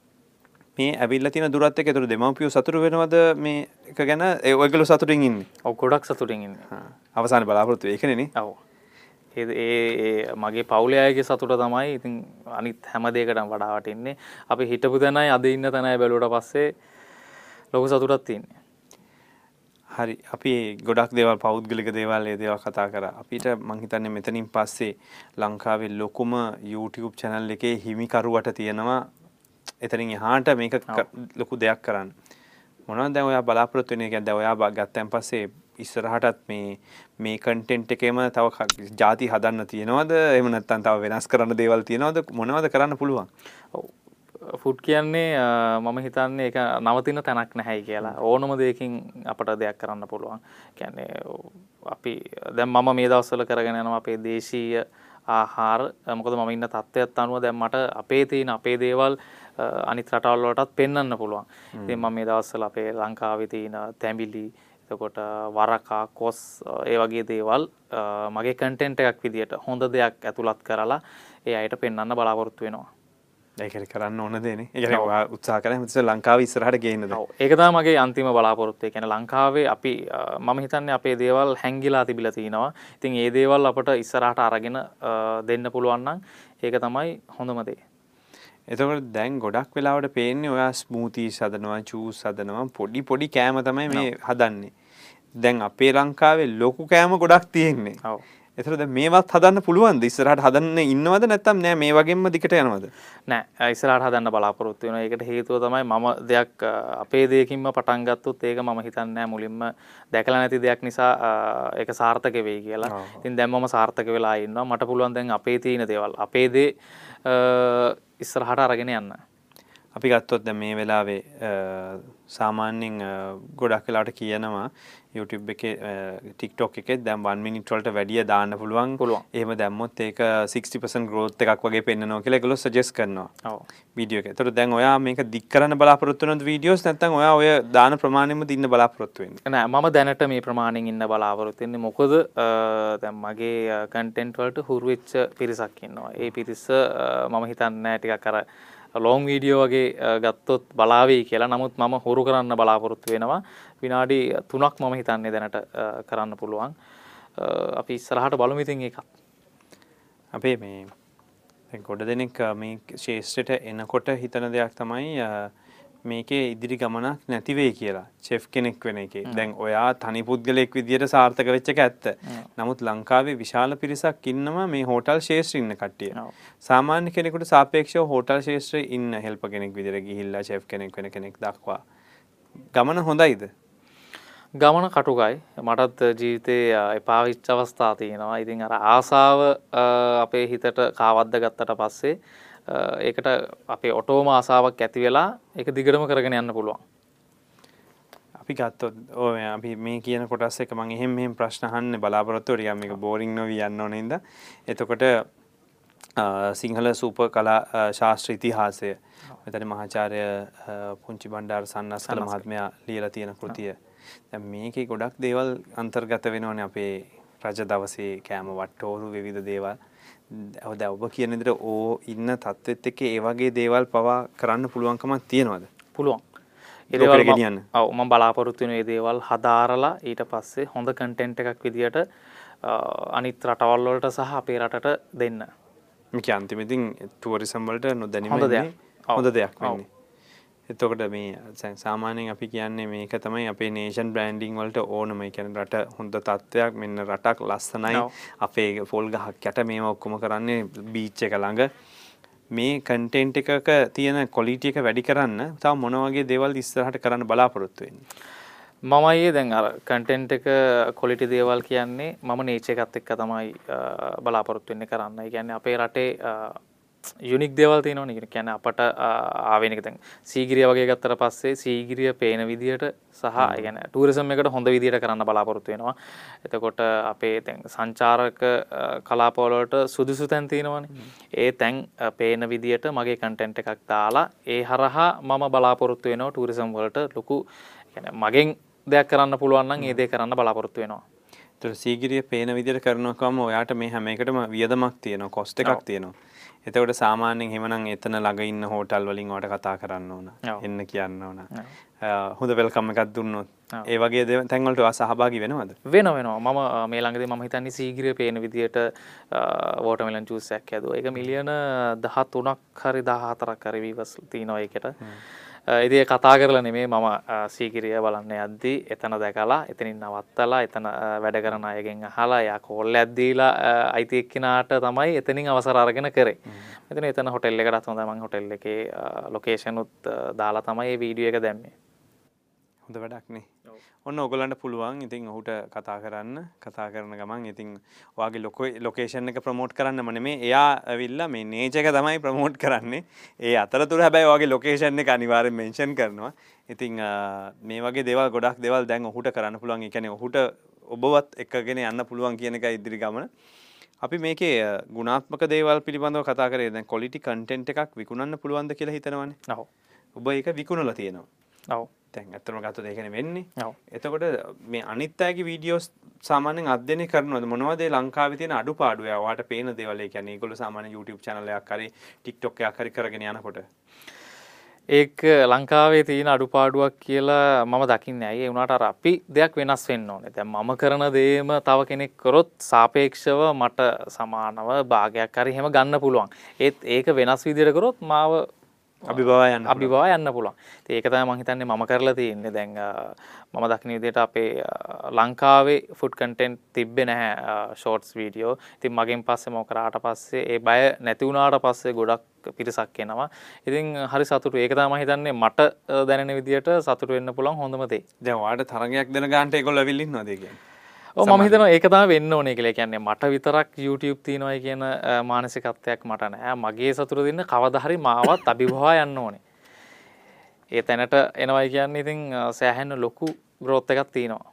මේ ඇවිල්ලා තියෙන දුරත් එක්ක ඒතර දෙමව්පියෝ සතුටු වෙනවද මේ එක ගැන? ඒ ඔයගොල්ලෝ සතුටින් ඉන්නේ? ඔව් ගොඩක් සතුටින් ඉන්නේ. අවසානයේ බලාපොරොත්තු ඒකනේ නේ. ඔව්. ඒ ඒ මගේ පවුලේ අයගේ සතුට තමයි ඉතින් අනිත් හැම දෙයකටම වඩා වටින්නේ. අපි හිටපු තැනයි අද ඉන්න තැනයි බැලුවට පස්සේ ලොකු සතුටක් තියෙනවා. හරි අපි ගොඩක් දේවල් පෞද්ගලික දේවල් ඒ දේවල් කතා කරා. අපිට මං හිතන්නේ මෙතනින් පස්සේ ලංකාවේ ලොකුම YouTube channel එකේ හිමිකරුවට තියෙනවා එතනින් එහාට මේක ලොකු දෙයක් කරන්න. මොනවද දැන් ඔයා බලාපොරොත්තු වෙන්නේ? කියන්නේ දැන් ඔයා ගත්තන් පස්සේ ඉස්සරහටත් මේ මේ කන්ටෙන්ට් එකේම තව ಜಾති හදන්න තියෙනවද? එහෙම නැත්නම් තව වෙනස් කරන්න දේවල් තියෙනවද? මොනවද කරන්න පුළුවන්? ඔව් ෆුඩ් කියන්නේ මම හිතන්නේ ඒක නවතින තැනක් නැහැයි කියලා. ඕනම දෙයකින් අපට දෙයක් කරන්න පුළුවන්. කියන්නේ අපි දැන් මම මේ දවස්වල කරගෙන යනවා අපේ දේශීය ආහාර. මොකද මම ඉන්න තත්ත්වයට අනුව දැන් මට අපේ තියෙන අපේ දේවල් අනිත් රටවල් වලටත් පෙන්වන්න පුළුවන්. ඉතින් මම මේ දවස්වල අපේ ලංකාවේ තියෙන තැඹිලි, එතකොට වරකා, කොස් ඒ වගේ දේවල් මගේ කන්ටෙන්ට් එකක් විදියට හොඳ දෙයක් ඇතුළත් කරලා ඒ අයට පෙන්වන්න බලාපොරොත්තු වෙනවා. ඒක කරන්න ඕන දෙනේ. ඒ කියන්නේ ඔයා උත්සාහ කරන්නේ මොකද ලංකාව ඉස්සරහට ගේන්නද? ඔව්. ඒක තමයි මගේ අන්තිම බලාපොරොත්තුව. ඒ කියන්නේ ලංකාවේ අපි මම හිතන්නේ අපේ දේවල් හැංගිලා තිබිලා තිනවා. ඉතින් මේ දේවල් අපට ඉස්සරහට අරගෙන දෙන්න පුළුවන් නම් ඒක තමයි හොඳම දේ. එතකොට දැන් ගොඩක් වෙලාවට පේන්නේ ඔයා ස්මූතිස් හදනවා, ජූස් හදනවා, පොඩි පොඩි කෑම තමයි මේ හදන්නේ. දැන් අපේ ලංකාවේ ලොකු කෑම ගොඩක් තියෙන්නේ. ඔව්. ඒතර දැන් මේවත් හදන්න පුළුවන්ද? ඉස්සරහට හදන්න ඉන්නවද නැත්නම් නෑ මේ වගේම දිගට යනවද? නෑ ඉස්සරහට හදන්න බලාපොරොත්තු වෙනවා. ඒකට හේතුව තමයි මම දෙයක් අපේ දෙයකින්ම පටන් ගත්තොත් ඒක මම හිතන්නේ නෑ මුලින්ම දැකලා නැති දෙයක් නිසා ඒක සාර්ථක වෙයි කියලා. ඉතින් දැන් මම සාර්ථක වෙලා ඉන්නවා. මට පුළුවන් දැන් අපේ තියෙන දේවල් අපේ දේ ඉස්සරහට අරගෙන යන්න. අපි ගත්තොත් දැන් මේ වෙලාවේ සාමාන්‍යයෙන් ගොඩක් වෙලාවට කියනවා YouTube එකේ TikTok එකේ දැන් one minute වලට වැඩිය දාන්න පුළුවන්. එහෙම දැම්මොත් ඒක sixty percent growth එකක් වගේ පෙන්නනවා කියලා ඒගොල්ලෝ suggest කරනවා. ඔව්. වීඩියෝ එක. ඒතකොට දැන් ඔයා මේක දික් කරන්න බලාපොරොත්තු වෙනවද වීඩියෝස් නැත්නම් ඔයා ඔය දාන ප්‍රමාණයෙම දින්න බලාපොරොත්තු වෙන්නේ? නෑ මම දැනට මේ ප්‍රමාණයෙන් ඉන්න බලාපොරොත්තු වෙන්නේ. මොකද දැන් මගේ content වලට හුරු වෙච්ච පිරිසක් ඉන්නවා. ඒ පිරිස මම හිතන්නේ නෑ ටිකක් අර ලොං වීඩියෝ වගේ ගත්තොත් බලාවෙයි කියලා. නමුත් මම හුරු කරන්න බලාපොරොත්තු වෙනවා. විනාඩි තුනක් මම හිතන්නේ දැනට කරන්න පුළුවන්. අපි ඉස්සරහට බලමු ඉතින් ඒකත්. අපේ මේ දැන් ගොඩ දෙනෙක් මේ ශේෂ්ත්‍රයට එනකොට හිතන දෙයක් තමයි මේකේ ඉදිරි ගමනක් නැති වෙයි කියලා. චෙෆ් කෙනෙක් වෙන එකේ. දැන් ඔයා තනි පුද්ගලයෙක් විදියට සාර්ථක වෙච්ච එක ඇත්ත. නමුත් ලංකාවේ විශාල පිරිසක් ඉන්නවා මේ හෝටල් ශේෂ්ත්‍රයේ ඉන්න කට්ටිය. සාමාන්‍ය කෙනෙකුට සාපේක්ෂව හෝටල් ශේෂ්ත්‍රයේ ඉන්න හෙල්පර් කෙනෙක් විදියට ගිහිල්ලා චෙෆ් කෙනෙක් වෙන කෙනෙක් දක්වා ගමන හොඳයිද? ගමන කටුකයි. මටත් ජීවිතේ එපා වෙච්ච අවස්ථා තියෙනවා. ඉතින් අර ආසාව අපේ හිතට කාවද්ද ගත්තට පස්සේ ඒකට අපේ ඔටෝම ආසාවක් ඇති වෙලා ඒක දිගටම කරගෙන යන්න පුළුවන්. අපි ගත්තොත් ඔය අපි මේ කියන කොටස් එක මම එහෙම මෙහෙම ප්‍රශ්න අහන්න බලාපොරොත්තු වෙලා මේක බෝරින් නොවි යන්න ඕනේ නේද? එතකොට සිංහල සූප කලා ශාස්ත්‍ර ඉතිහාසය මෙතන මහාචාර්ය පුංචි බණ්ඩාර සන්නස්කල මහත්මයා ලියලා තියෙන කෘතිය. දැන් මේකේ ගොඩක් දේවල් අන්තර්ගත වෙනවනේ අපේ රජ දවසේ කෑම වට්ටෝරු විවිධ දේවල්. දැන් ඔබ කියන විදිහට ඕ ඉන්න තත්ත්වෙත් එක්ක ඒ වගේ දේවල් පවා කරන්න පුළුවන්කමක් තියනවද? පුළුවන්. ඒ දේවල් ගෙනියන්න. ඔව් මම බලාපොරොත්තු වෙන මේ දේවල් හදාරලා ඊට පස්සේ හොඳ කන්ටෙන්ට් එකක් විදියට අනිත් රටවල් වලට සහ අපේ රටට දෙන්න. මේක අන්තිමේදී ටුවරිසම් වලට නොදැනීම හොඳ දෙයක් වෙන්නේ. එතකොට මේ සාමාන්‍යයෙන් අපි කියන්නේ මේක තමයි අපේ නේෂන් බ්‍රෑන්ඩින් වලට ඕනම. ඒ කියන්නේ රට හොඳ තත්ත්වයක් මෙන්න රටක් ලස්සනයි. අපේ පොල් ගහක් යට මේවා ඔක්කොම කරන්නේ බීච් එක ළඟ. මේ කන්ටෙන්ට් එකක තියෙන ක්වොලිටි එක වැඩි කරන්න තව මොන වගේ දේවල් ඉස්සරහට කරන්න බලාපොරොත්තු වෙන්නේ? මම අයියේ දැන් අර කන්ටෙන්ට් එක ක්වොලිටි දේවල් කියන්නේ මම නේචර් එකත් එක්ක තමයි බලාපොරොත්තු වෙන්නේ කරන්න. ඒ කියන්නේ අපේ රටේ යුනික් දේවල් තියෙනවනේ. ඒ කියන්නේ අපට ආවෙනික දැන් සීගිරිය වගේ ගත්තට පස්සේ සීගිරිය පේන විදියට සහ ඒ කියන්නේ ටූරිසම් එකට හොඳ විදියට කරන්න බලාපොරොත්තු වෙනවා. එතකොට අපේ දැන් සංචාරක කලාපවල වලට සුදුසු තැන් තියෙනවනේ. ඒ තැන් පේන විදියට මගේ කන්ටෙන්ට් එකක් දාලා ඒ හරහා මම බලාපොරොත්තු වෙනවා ටූරිසම් වලට ලොකු කියන්නේ මගෙන් දෙයක් කරන්න පුළුවන් නම් ඒ දේ කරන්න බලාපොරොත්තු වෙනවා. ඒතර සීගිරිය පේන විදියට කරනකම ඔයාට මේ හැම එකටම වියදමක් තියෙනවා, කොස්ට් එකක් තියෙනවා. එතකොට සාමාන්‍යයෙන් එහෙමනම් එතන ළඟ ඉන්න හෝටල් වලින් ඔයාට කතා කරන්න ඕන. එන්න කියන්න ඕන. හොඳ වෙල්කම් එකක් දුන්නොත් ඒ වගේ තැන් වලට ඔයා සහභාගී වෙනවද? වෙනවා වෙනවා. මම මේ ළඟදී මම හිතන්නේ සීගිරිය පේන විදියට වෝටර්මෙලන් ජූස් එකක් හැදුවා. ඒක මිලියන දහතුනක් හරි දහහතරක් හරි වීවර්ස් තියෙනවා ඒකට. ඉතින් කතා කරලා නෙමෙයි මම සීගිරිය බලන්න යද්දී එතන දැකලා එතනින් නවත්තලා එතන වැඩ කරන අයගෙන් අහලා එයා කෝල් එකක් දීලා අයිති එක්කිනාට තමයි එතනින් අවසර අරගෙන කරේ. එතන එතන හොටෙල් එකටත් හොඳයි මම හොටෙල් එකේ ලොකේෂන් උත් දාලා තමයි මේ වීඩියෝ එක දැම්මේ. හොඳ වැඩක් නේ. ඔන්න ඔයගලන්ට පුළුවන් ඉතින් ඔහුට කතා කරන්න. කතා කරන ගමන් ඉතින් ඔයාගේ ලොකේෂන් එක ප්‍රොමෝට් කරන්නම නෙමෙයි. එයා ඇවිල්ලා මේ නේචර් එක තමයි ප්‍රොමෝට් කරන්නේ. ඒ අතරතුර හැබැයි ඔයාගේ ලොකේෂන් එක අනිවාර්යෙන් මෙන්ෂන් කරනවා. ඉතින් මේ වගේ දේවල් ගොඩක් දේවල් දැන් ඔහුට කරන්න පුළුවන්. ඒ කියන්නේ ඔහුට ඔබවත් එක්කගෙන යන්න පුළුවන් කියන එකයි ඉදිරි ගමන. අපි මේකේ ගුණාත්මක දේවල් පිළිබඳව කතා කරේ. දැන් ක්වොලිටි කන්ටෙන්ට් එකක් විකුණන්න පුළුවන්ද කියලා හිතනවනේ. ඔව්. ඔබ ඒක විකුණලා තියෙනවා. ඔව්. දැන් ඇත්තටම ගත්තොත් ඒකනේ වෙන්නේ. එතකොට මේ අනිත් අයගේ වීඩියෝස් සාමාන්‍යයෙන් අධ්‍යයනය කරනවද මොනවද ලංකාවේ තියෙන අඩුපාඩු? ඔයාට පේන දේවල් ඒ කියන්නේ ඒගොල්ලෝ සාමාන්‍ය YouTube channel එකක් හරි TikTok එකක් හරි කරගෙන යනකොට ඒක ලංකාවේ තියෙන අඩුපාඩුවක් කියලා මම දකින්නේ. ඇයි ඒ වුණාට අර අපි දෙයක් වෙනස් වෙන්න ඕනේ. දැන් මම කරන දේම තව කෙනෙක් කරොත් සාපේක්ෂව මට සමානව භාගයක් හරි එහෙම ගන්න පුළුවන්. ඒත් ඒක වෙනස් විදිහට කරොත් මාව අභිභවා යන්න අභිභවා යන්න පුළුවන්. ඉතින් ඒක තමයි මම හිතන්නේ මම කරලා තියෙන්නේ. දැන් මම දකින විදිහට අපේ ලංකාවේ ෆුඩ් කන්ටෙන්ට් තිබ්බේ නැහැ ෂෝට්ස් වීඩියෝ. ඉතින් මගෙන් පස්සේ මම කරාට පස්සේ ඒ බය නැති වුණාට පස්සේ ගොඩක් පිරිසක් එනවා. ඉතින් හරි සතුටුයි. ඒක තමයි මම හිතන්නේ මට දැනෙන විදිහට සතුටු වෙන්න පුළුවන් හොඳම දේ. දැන් ඔයාලට තරගයක් දෙන ගානට ඒගොල්ලෝ ඇවිල්ලා ඉන්නවද ඒ කියන්නේ? ඔව් මම හිතනවා ඒක තමයි වෙන්න ඕනේ කියලා. කියන්නේ මට විතරක් YouTube තියෙනවායි කියන මානසිකත්වයක් මට නැහැ. මගේ සතුට දෙන්න කවදා හරි මාවත් අභිභවා යන්න ඕනේ. ඒ තැනට එනවයි කියන්නේ ඉතින් සෑහෙන ලොකු growth එකක් තියෙනවා.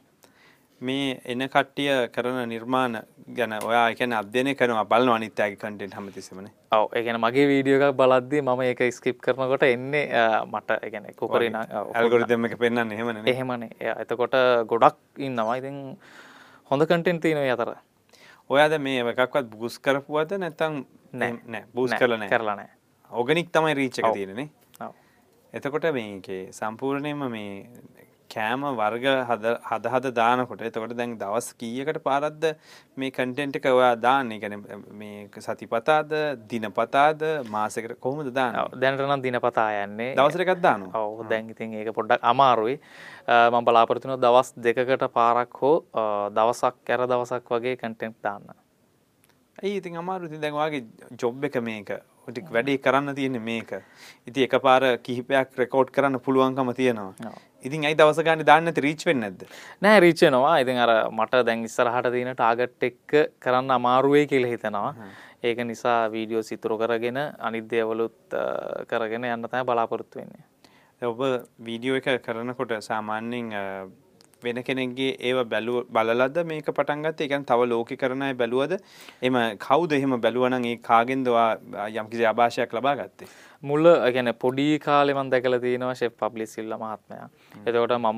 මේ එන කට්ටිය කරන නිර්මාණ ගැන ඔයා ඒ කියන්නේ අධ්‍යයනය කරනවා බලනවා අනිත් අයගේ content හැමතිස්සෙමනේ. ඔව් ඒ කියන්නේ මගේ වීඩියෝ එකක් බලද්දී මම ඒක skip කරනකොට එන්නේ මට ඒ කියන්නේ කුකරේ algorithm එක පෙන්නන්නේ එහෙමනේ. එහෙමනේ. එතකොට ගොඩක් ඉන්නවා. ඉතින් හොඳ content තියෙනවා ඒ අතර. ඔයාද මේ එකක්වත් බූස් කරපුවද නැත්නම් නෑ නෑ බූස් කරලා නෑ. කරලා නෑ. ඕගනික් තමයි රීච් එක තියෙන්නේ නේ. ඔව්. එතකොට මේකේ සම්පූර්ණයෙන්ම මේ කෑම වර්ග හද හද හද දානකොට එතකොට දැන් දවස් කීයකට පාරක්ද මේ කන්ටෙන්ට් එක ඔයා දාන්නේ? කියන්නේ මේ සතිපතාද දිනපතාද මාසෙකට කොහොමද දාන්නේ? ඔව් දැනට නම් දිනපතා යන්නේ. දවසට එකක් දානවා. ඔව් දැන් ඉතින් ඒක පොඩ්ඩක් අමාරුයි. මම බලාපොරොත්තු වෙනවා දවස් දෙකකට පාරක් හෝ දවසක් කර දවසක් වගේ කන්ටෙන්ට් දාන්න. ඇයි ඉතින් අමාරු? ඉතින් දැන් ඔයාගේ ජොබ් එක මේක. ටික වැඩි කරන්න තියෙන්නේ මේක. ඉතින් එකපාර කිහිපයක් රෙකෝඩ් කරන්න පුළුවන්කම තියෙනවා. ඉතින් ඇයි දවස ගානේ දාන්න නැති රීච් වෙන්නේ නැද්ද? නෑ රීච් වෙනවා. ඉතින් අර මට දැන් ඉස්සරහට තියෙන ටාගට් එක කරන්න අමාරු වෙයි කියලා හිතනවා. ඒක නිසා වීඩියෝස් ඉතුරු කරගෙන අනිත් දේවලුත් කරගෙන යන්න තමයි බලාපොරොත්තු වෙන්නේ. ඔබ වීඩියෝ එක කරනකොට සාමාන්‍යයෙන් වෙන කෙනෙක්ගේ ඒව බැලුව බලලද මේක පටන් ගත්තේ? ඒ කියන්නේ තව ලෝකේ කරන අය බැලුවද? එහෙම කවුද එහෙම බැලුවා නම් ඒ කාගෙන්ද ඔයා යම්කිසි ආభాෂයක් ලබා ගත්තේ? මුල ඒ කියන්නේ පොඩි කාලේ මම දැකලා තියෙනවා ෂෙෆ් පබ්ලිස් සිල්ලා මහත්මයා. එතකොට මම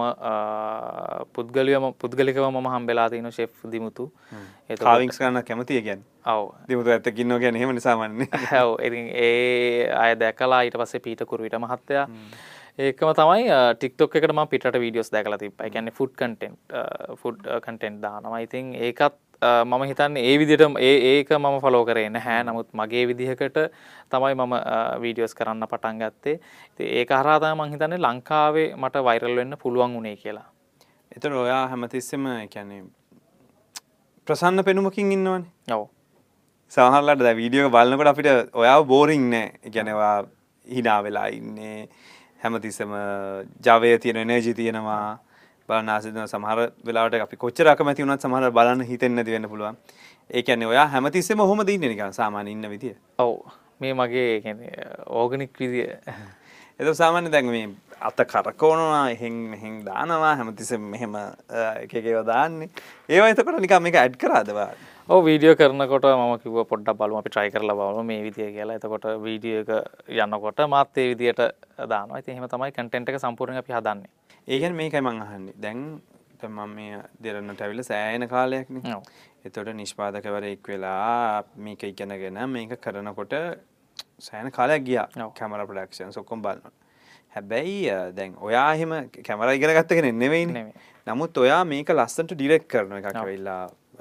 පුද්ගලියම පුද්ගලිකව මම හම්බෙලා තියෙනවා ෂෙෆ් දිමුතු. එතකොට කාවින්ග්ස් කරන්න කැමතියි කියන්නේ. ඔව්. දිමුතු ඇත්තක් ඉන්නවා කියන්නේ එහෙම නිසාමන්නේ. ඔව්. ඉතින් ඒ අය දැකලා ඊට පස්සේ පීට කුරුවිට මහත්තයා ඒකම තමයි TikTok එකට මම පිටරට වීඩියෝස් දැකලා තිබ්බා. ඒ කියන්නේ ෆුඩ් කන්ටෙන්ට් ෆුඩ් කන්ටෙන්ට් දානවා. ඉතින් ඒකත් මම හිතන්නේ ඒ විදිහට ඒ ඒක මම ෆලෝ කරේ නැහැ. නමුත් මගේ විදිහකට තමයි මම වීඩියෝස් කරන්න පටන් ගත්තේ. ඉතින් ඒක හරහා තමයි මම හිතන්නේ ලංකාවේ මට වෛරල් වෙන්න පුළුවන් උනේ කියලා. ඒතර ඔයා හැමතිස්සෙම ඒ කියන්නේ ප්‍රසන්න පෙනුමකින් ඉන්නවනේ. ඔව්. සමහරවිට දැන් වීඩියෝ එක බලනකොට අපිට ඔයාව බෝරින් නෑ. ඒ කියන්නේ ඔයා hina වෙලා ඉන්නේ. හැමතිස්සම ජවය තියෙන එනර්ජි තියෙනවා බලන්න ආස දෙන සමහර වෙලාවට අපි කොච්චර අකමැති වුණත් සමහර බලන්න හිතෙන්නේ නැති වෙන්න පුළුවන්. ඒ කියන්නේ ඔයා හැමතිස්සෙම ඔහොමද ඉන්නේ නිකන් සාමාන්‍ය ඉන්න විදිය? ඔව් මේ මගේ කියන්නේ ඕගනික් විදිය. ඒක සාමාන්‍ය දැන් මේ අත කරකවනවා එහෙන් මෙහෙන් දානවා හැමතිස්සෙම මෙහෙම එක එක ඒවා දාන්නේ. ඒවා එතකොට නිකන් මේක ඇඩ් කරාද ඔයා? ඔව් වීඩියෝ කරනකොට මම කිව්වා පොඩ්ඩක් බලමු අපි try කරලා බලමු මේ විදිය කියලා. එතකොට වීඩියෝ එක යනකොට මාත් ඒ විදියට දානවා. ඉතින් එහෙම තමයි content එක සම්පූර්ණයෙන් අපි හදන්නේ. ඒ කියන්නේ මේකයි මම අහන්නේ. දැන් දැන් මම මේ දෙරන්නට ඇවිල්ලා සෑහෙන කාලයක්නේ. ඔව්. එතකොට නිෂ්පාදකවරයෙක් වෙලා මේක ඉගෙනගෙන මේක කරනකොට සෑහෙන කාලයක් ගියා. කැමරා ප්‍රොඩක්ෂන්ස් ඔක්කොම බලනවා. හැබැයි දැන් ඔයා එහෙම කැමරා ඉගෙන ගත්ත කෙනෙක් නෙවෙයිනේ. නමුත් ඔයා මේක ලස්සනට ඩිරෙක්ට් කරන එකක් ඇවිල්ලා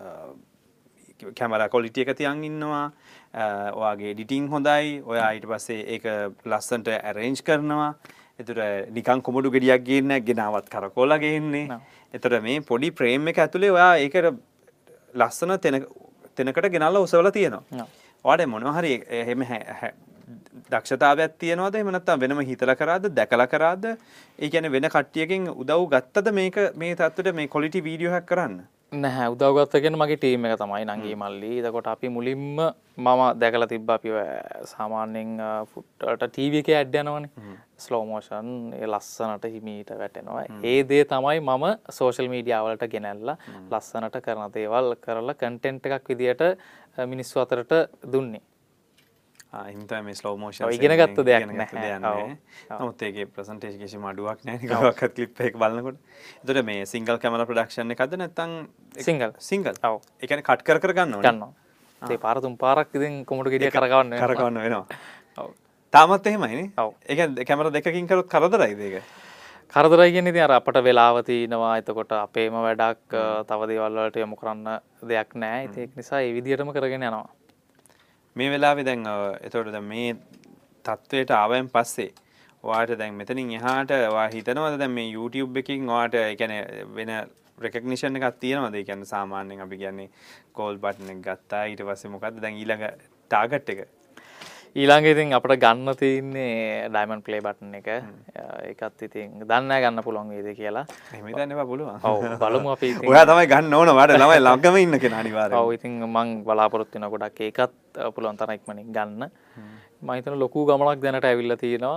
කැමරා ක්වොලිටි එක තියන් ඉන්නවා. ඔයාගේ එඩිටිං හොඳයි. ඔයා ඊට පස්සේ ඒක ලස්සනට arrange කරනවා. එතකොට නිකන් කොමඩු ගෙඩියක් ගේන්නේ ගෙනාවත් කරකෝලා ගේන්නේ. එතකොට මේ පොඩි ෆ්‍රේම් එක ඇතුලේ ඔයා ඒකට ලස්සන තැන තැනකට ගෙනල්ලා ඔසවලා තියෙනවා. ඔයාට මොනවා හරි එහෙම දක්ෂතාවයක් තියනවද? එහෙම නැත්නම් වෙනම හිතලා කරාද? දැකලා කරාද? ඒ කියන්නේ වෙන කට්ටියකින් උදව් ගත්තද මේක මේ තත්ත්වෙට මේ ක්වොලිටි වීඩියෝ එකක් කරන්න? නැහැ උදව් ගත්ත කියන්නේ මගේ ටීම් එක තමයි නංගී මල්ලි. එතකොට අපි මුලින්ම මම දැකලා තිබ්බා අපි සාමාන්‍යයෙන් ෆුඩ් වලට ටීවී එකේ ඇඩ් යනවනේ. ස්ලෝ මෝෂන් ඒ ලස්සනට හිමීට වැටෙනවා. ඒ දේ තමයි මම සෝෂල් මීඩියා වලට ගෙනල්ලා ලස්සනට කරන දේවල් කරලා කන්ටෙන්ට් එකක් විදියට මිනිස්සු අතරට දුන්නේ. ආ එහෙනම් තමයි මේ ස්ලෝ මෝෂන් ඉගෙන ගත්ත දෙයක් නැහැ. නමුත් ඒකේ ප්‍රසන්ටේෂන් කිසිම අඩුවක් නැහැ නේ කවක්වත් ක්ලිප් එක බලනකොට. එතකොට මේ සිංගල් කැමරා ප්‍රොඩක්ෂන් එකක්ද නැත්නම් සිංගල් සිංගල්. ඔව්. ඒ කියන්නේ කට් කර කර ගන්නවනේ. ගන්නවා. ඒ පාර තුන් පාරක් ඉතින් කොමුඩු ගෙඩිය කරකවන්න වෙනවා. කරකවන්න වෙනවා. ඔව්. තාමත් එහෙමයි නේ. ඔව්. ඒ කියන්නේ කැමරා දෙකකින් කරොත් කරදරයිද ඒක? කරදරයි කියන්නේ ඉතින් අර අපට වෙලාව තිනවා. එතකොට අපේම වැඩක් තව දේවල් වලට යොමු කරන්න දෙයක් නැහැ. ඉතින් ඒක නිසා ඒ විදියටම කරගෙන යනවා. මේ වෙලාවේ දැන් එතකොට දැන් මේ තත්වයට ආවයන් පස්සේ ඔයාට දැන් මෙතනින් එහාට ඔයා හිතනවද දැන් මේ YouTube එකකින් ඔයාට ඒ කියන්නේ වෙන recognition එකක් තියෙනවද? ඒ කියන්නේ සාමාන්‍යයෙන් අපි කියන්නේ call button එක ගත්තා ඊට පස්සේ මොකද්ද දැන් ඊළඟ target එක? ඊළඟ ඉතින් අපිට ගන්න තියෙන්නේ diamond play button එක. ඒකත් ඉතින් දන්නේ නැහැ ගන්න පුළුවන් වේද කියලා. එහෙම හිතන්න එපා පුළුවන්. ඔව් බලමු අපි ඉතින්. ඔයා තමයි ගන්න ඕන. වාට ළමයි ළඟම ඉන්න කෙනා අනිවාර්යයෙන්. ඔව් ඉතින් මම බලාපොරොත්තු වෙන ගොඩක් ඒකත් පුළුවන් තරම් ඉක්මනින් ගන්න. මම හිතන ලොකු ගමනක් දැනට ඇවිල්ලා තියෙනවා.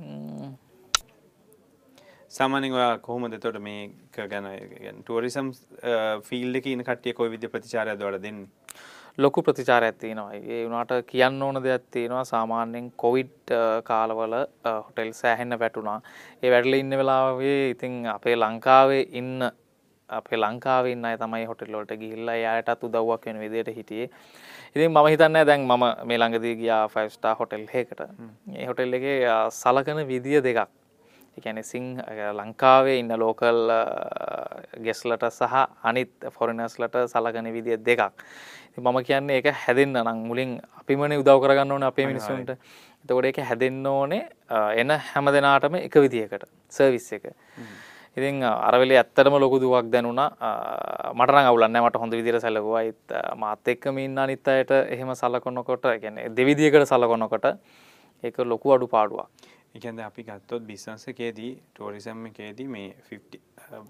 සාමාන්‍යයෙන් ඔයා කොහොමද එතකොට මේක ගැන ටුවරිසම් ෆීල්ඩ් එකේ ඉන්න කට්ටිය කොයි විදිහේ ප්‍රතිචාරයක්ද ඔයාලා දෙන්නේ? ලොකු ප්‍රතිචාරයක් තියෙනවා. ඒ වුණාට කියන්න ඕන දෙයක් තියෙනවා. සාමාන්‍යයෙන් කොවිඩ් කාලවල හොටෙල් සෑහෙන්න වැටුණා. ඒ වැටලා ඉන්න වෙලාවේ ඉතින් අපේ ලංකාවේ ඉන්න අපේ ලංකාවේ ඉන්න අය තමයි හොටෙල් වලට ගිහිල්ලා එයාටත් උදව්වක් වෙන විදිහට හිටියේ. ඉතින් මම හිතන්නේ දැන් මම මේ ළඟදී ගියා ෆයිව් ස්ටාර් හොටෙල් එකකට. මේ හොටෙල් එකේ සලකන විදිය දෙකක්. ඒ කියන්නේ සිං ලංකාවේ ඉන්න ලෝකල් ගෙස්ලට සහ අනිත් ෆොරිනර්ස්ලට සලකන විදිය දෙකක්. ඉතින් මම කියන්නේ ඒක හැදෙන්න නම් මුලින් අපිමනේ උදව් කරගන්න ඕනේ අපේ මිනිස්සුන්ට. එතකොට ඒක හැදෙන්න ඕනේ එන හැම දිනාටම එක විදියකට සර්විස් එක. ඉතින් අර වෙලේ ඇත්තටම ලොකු දුවක් දැනුණා. මට නම් අවුලක් නැහැ. මට හොඳ විදියට සැලකුවා. ඒත් මාත් එක්කම ඉන්න අනිත් අයට එහෙම සලකනකොට, ඒ කියන්නේ දෙවිදියකට සලකනකොට ඒක ලොකු අඩුපාඩුවක්. ඒ කියන්නේ අපි ගත්තොත් බිස්නස් එකේදී, ටුවරිසම් එකේදී මේ ෆිෆ්ටි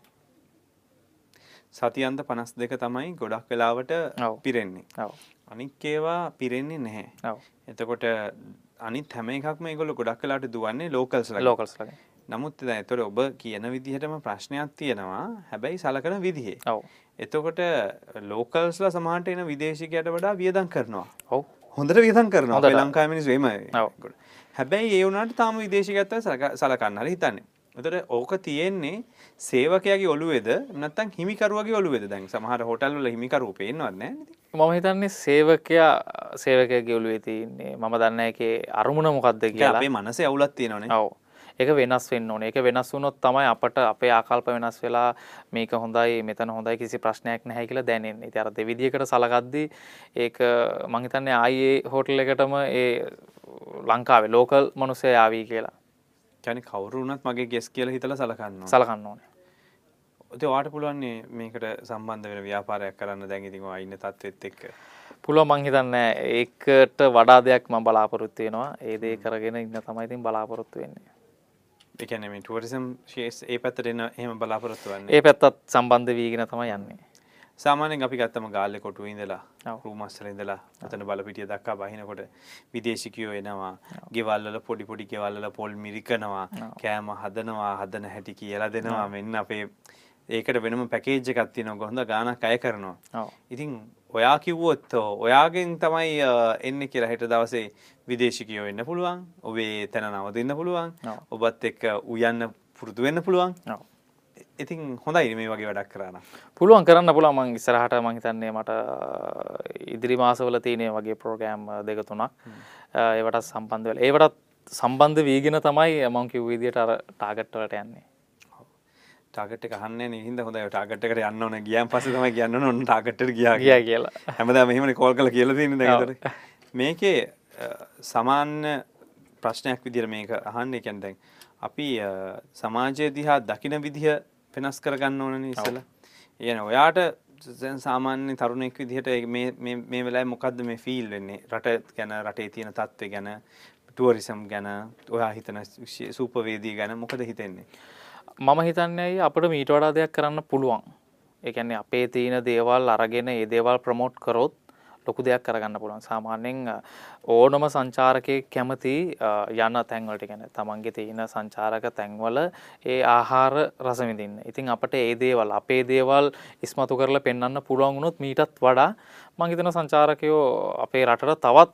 සතියන්ත පනස් දෙක තමයි ගොඩක් වෙලාවට පිරෙන්නේ. ඔව්. අනික් ඒවා පිරෙන්නේ නැහැ. ඔව්. එතකොට අනිත් හැම එකක්ම ඒගොල්ලෝ ගොඩක් වෙලාවට දුවන්නේ ලෝකල්ස්ලා. ලෝකල්ස්ලා. නමුත් දැන් ඒතර ඔබ කියන විදිහටම ප්‍රශ්නයක් තියෙනවා. හැබැයි සලකන විදිහේ. ඔව්. එතකොට ලෝකල්ස්ලා සමහරට එන විදේශිකයට වඩා වියදම් කරනවා. ඔව්. හොඳට වියදම් කරනවා. අපේ ලංකාවේ මිනිස්සු එහෙමයි. ඔව්. හැබැයි ඒ වුණාට තාම විදේශිකයන්ට සලකන්න හරි හිතන්නේ. එතකොට ඕක තියෙන්නේ සේවකයාගේ ඔළුවේද නැත්නම් හිමිකරුවගේ ඔළුවේද? දැන් සමහර හෝටල් වල හිමිකරුවෝ පේන්නවත් නැහැ නේද? මම හිතන්නේ සේවකයා සේවකයාගේ ඔළුවේ තියෙන්නේ. මම දන්නේ ඒකේ අරමුණ මොකක්ද කියලා. අපේ මනසේ අවුලක් තියෙනවනේ. ඔව්. ඒක වෙනස් වෙන්න ඕනේ. ඒක වෙනස් වුණොත් තමයි අපට අපේ ආකල්ප වෙනස් වෙලා මේක හොඳයි මෙතන හොඳයි කිසි ප්‍රශ්නයක් නැහැ කියලා දැනෙන්නේ. ඉතින් අර දෙවිදියකට සලකද්දී ඒක මම හිතන්නේ ආයේ හෝටල් එකටම ඒ ලංකාවේ ලෝකල් මිනිස්සු ආවි කියලා. කියන්නේ කවුරු වුණත් මගේ ගෙස් කියලා හිතලා සලකන්න ඕනේ. සලකන්න ඕනේ. ඉතින් ඔයාට පුළුවන් මේකට සම්බන්ධ වෙන ව්‍යාපාරයක් කරන්න දැන් ඉතින් ඔයා ඉන්න තත්ත්වෙත් එක්ක. පුළුවන් මං හිතන්නේ ඒකට වඩා දෙයක් මම බලාපොරොත්තු වෙනවා. ඒ දේ කරගෙන ඉන්න තමයි ඉතින් බලාපොරොත්තු වෙන්නේ. ඒ කියන්නේ මේ ටුවරිසම් ෂේස් ඒ පැත්තට එන එහෙම බලාපොරොත්තු වෙන්නේ. ඒ පැත්තත් සම්බන්ධ වීගෙන තමයි යන්නේ. සාමාන්‍යයෙන් අපි ගත්තම ගාල්ලේ කොටුවේ ඉඳලා රූමස් වල ඉඳලා අතන බලපිටිය දක්වා බහිනකොට විදේශිකයෝ එනවා. ගෙවල් වල පොඩි පොඩි ගෙවල් වල පොල් මිරිකනවා, කෑම හදනවා, හදන හැටි කියලා දෙනවා. මෙන්න අපේ ඒකට වෙනම පැකේජ් එකක් තියෙනවා. හොඳ ගාණක් අය කරනවා. ඉතින් ඔයා කිව්වොත් ඔයාගෙන් තමයි එන්නේ කියලා හෙට දවසේ විදේශිකයෝ එන්න පුළුවන්. ඔබේ තැන නවතින්න පුළුවන්. ඔබත් එක්ක උයන්න පුරුදු වෙන්න පුළුවන්. ඉතින් හොඳයි මේ වගේ වැඩක් කරා නම්. පුළුවන් කරන්න පුළුවන්. මම ඉස්සරහට මම හිතන්නේ මට ඉදිරි මාසවල තියෙන වගේ ප්‍රෝග්‍රෑම් දෙක තුනක් ඒවට සම්බන්ධ වෙලා ඒවට සම්බන්ධ වීගෙන තමයි මම කිව්ව විදිහට අර ටාගට් වලට යන්නේ. ටාගට් එක අහන්නේ නේ හින්දා හොඳයි. ටාගට් එකට යන්න ඕනේ. ගියාන් පස්සේ තමයි කියන්න ඕනේ ඔන්න ටාගට් එකට ගියා ගියා කියලා. හැමදාම එහෙමනේ කෝල් කරලා කියලා තියෙන්නේ දැන් ඒතර. මේකේ සමාන ප්‍රශ්නයක් විදිහට මේක අහන්නේ කියන්නේ දැන් අපි සමාජය දිහා දකින විදිහ වෙනස් කරගන්න ඕනනේ ඉස්සෙල්ලා. ඒ කියන්නේ ඔයාට දැන් සාමාන්‍ය තරුණෙක් විදිහට මේ මේ මේ වෙලාවේ මොකද්ද මේ ෆීල් වෙන්නේ? රට ගැන, රටේ තියෙන තත්ත්වය ගැන, ටුවරිසම් ගැන, ඔයා හිතන සූපවේදී ගැන මොකද හිතෙන්නේ? මම හිතන්නේ අපිට මීට වඩා දෙයක් කරන්න පුළුවන්. ඒ කියන්නේ අපේ තියෙන දේවල් අරගෙන ඒ දේවල් ප්‍රොමෝට් කරොත් ලොකු දෙයක් කරගන්න පුළුවන්. සාමාන්‍යයෙන් ඕනම සංචාරකයෙක් කැමති යන තැන්වලට කියන්නේ තමන්ගේ තියෙන සංචාරක තැන්වල ඒ ආහාර රස විඳින්න. ඉතින් අපිට ඒ දේවල් අපේ දේවල් ඉස්මතු කරලා පෙන්වන්න පුළුවන් වුණොත් මීටත් වඩා මම හිතන සංචාරකයෝ අපේ රටට තවත්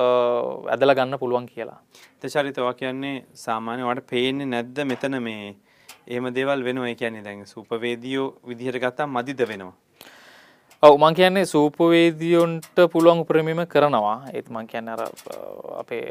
ඇදලා ගන්න පුළුවන් කියලා. තචරිතවා කියන්නේ සාමාන්‍යයෙන් ඔයාලට පේන්නේ නැද්ද මෙතන මේ එහෙම දේවල් වෙනවා? ඒ කියන්නේ දැන් සූපවේදියෝ විදිහට ගත්තාම මදිද වෙනවා? ඔව් මං කියන්නේ සූපවේදියොන්ට පුළුවන් උපරිමම කරනවා. ඒත් මං කියන්නේ අර අපේ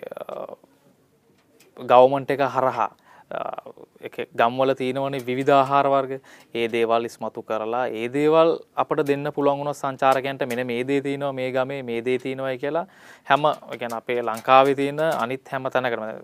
ගවර්න්මන්ට් එක හරහා එක ගම්වල තියෙනවනේ විවිධ ආහාර වර්ග. ඒ දේවල් ඉස්මතු කරලා ඒ දේවල් අපිට දෙන්න පුළුවන් වුණොත් සංචාරකයන්ට මෙන්න මේ දේ තියෙනවා මේ ගමේ මේ දේ තියෙනවායි කියලා හැම ඒ කියන්නේ අපේ ලංකාවේ තියෙන අනිත් හැම තැනකම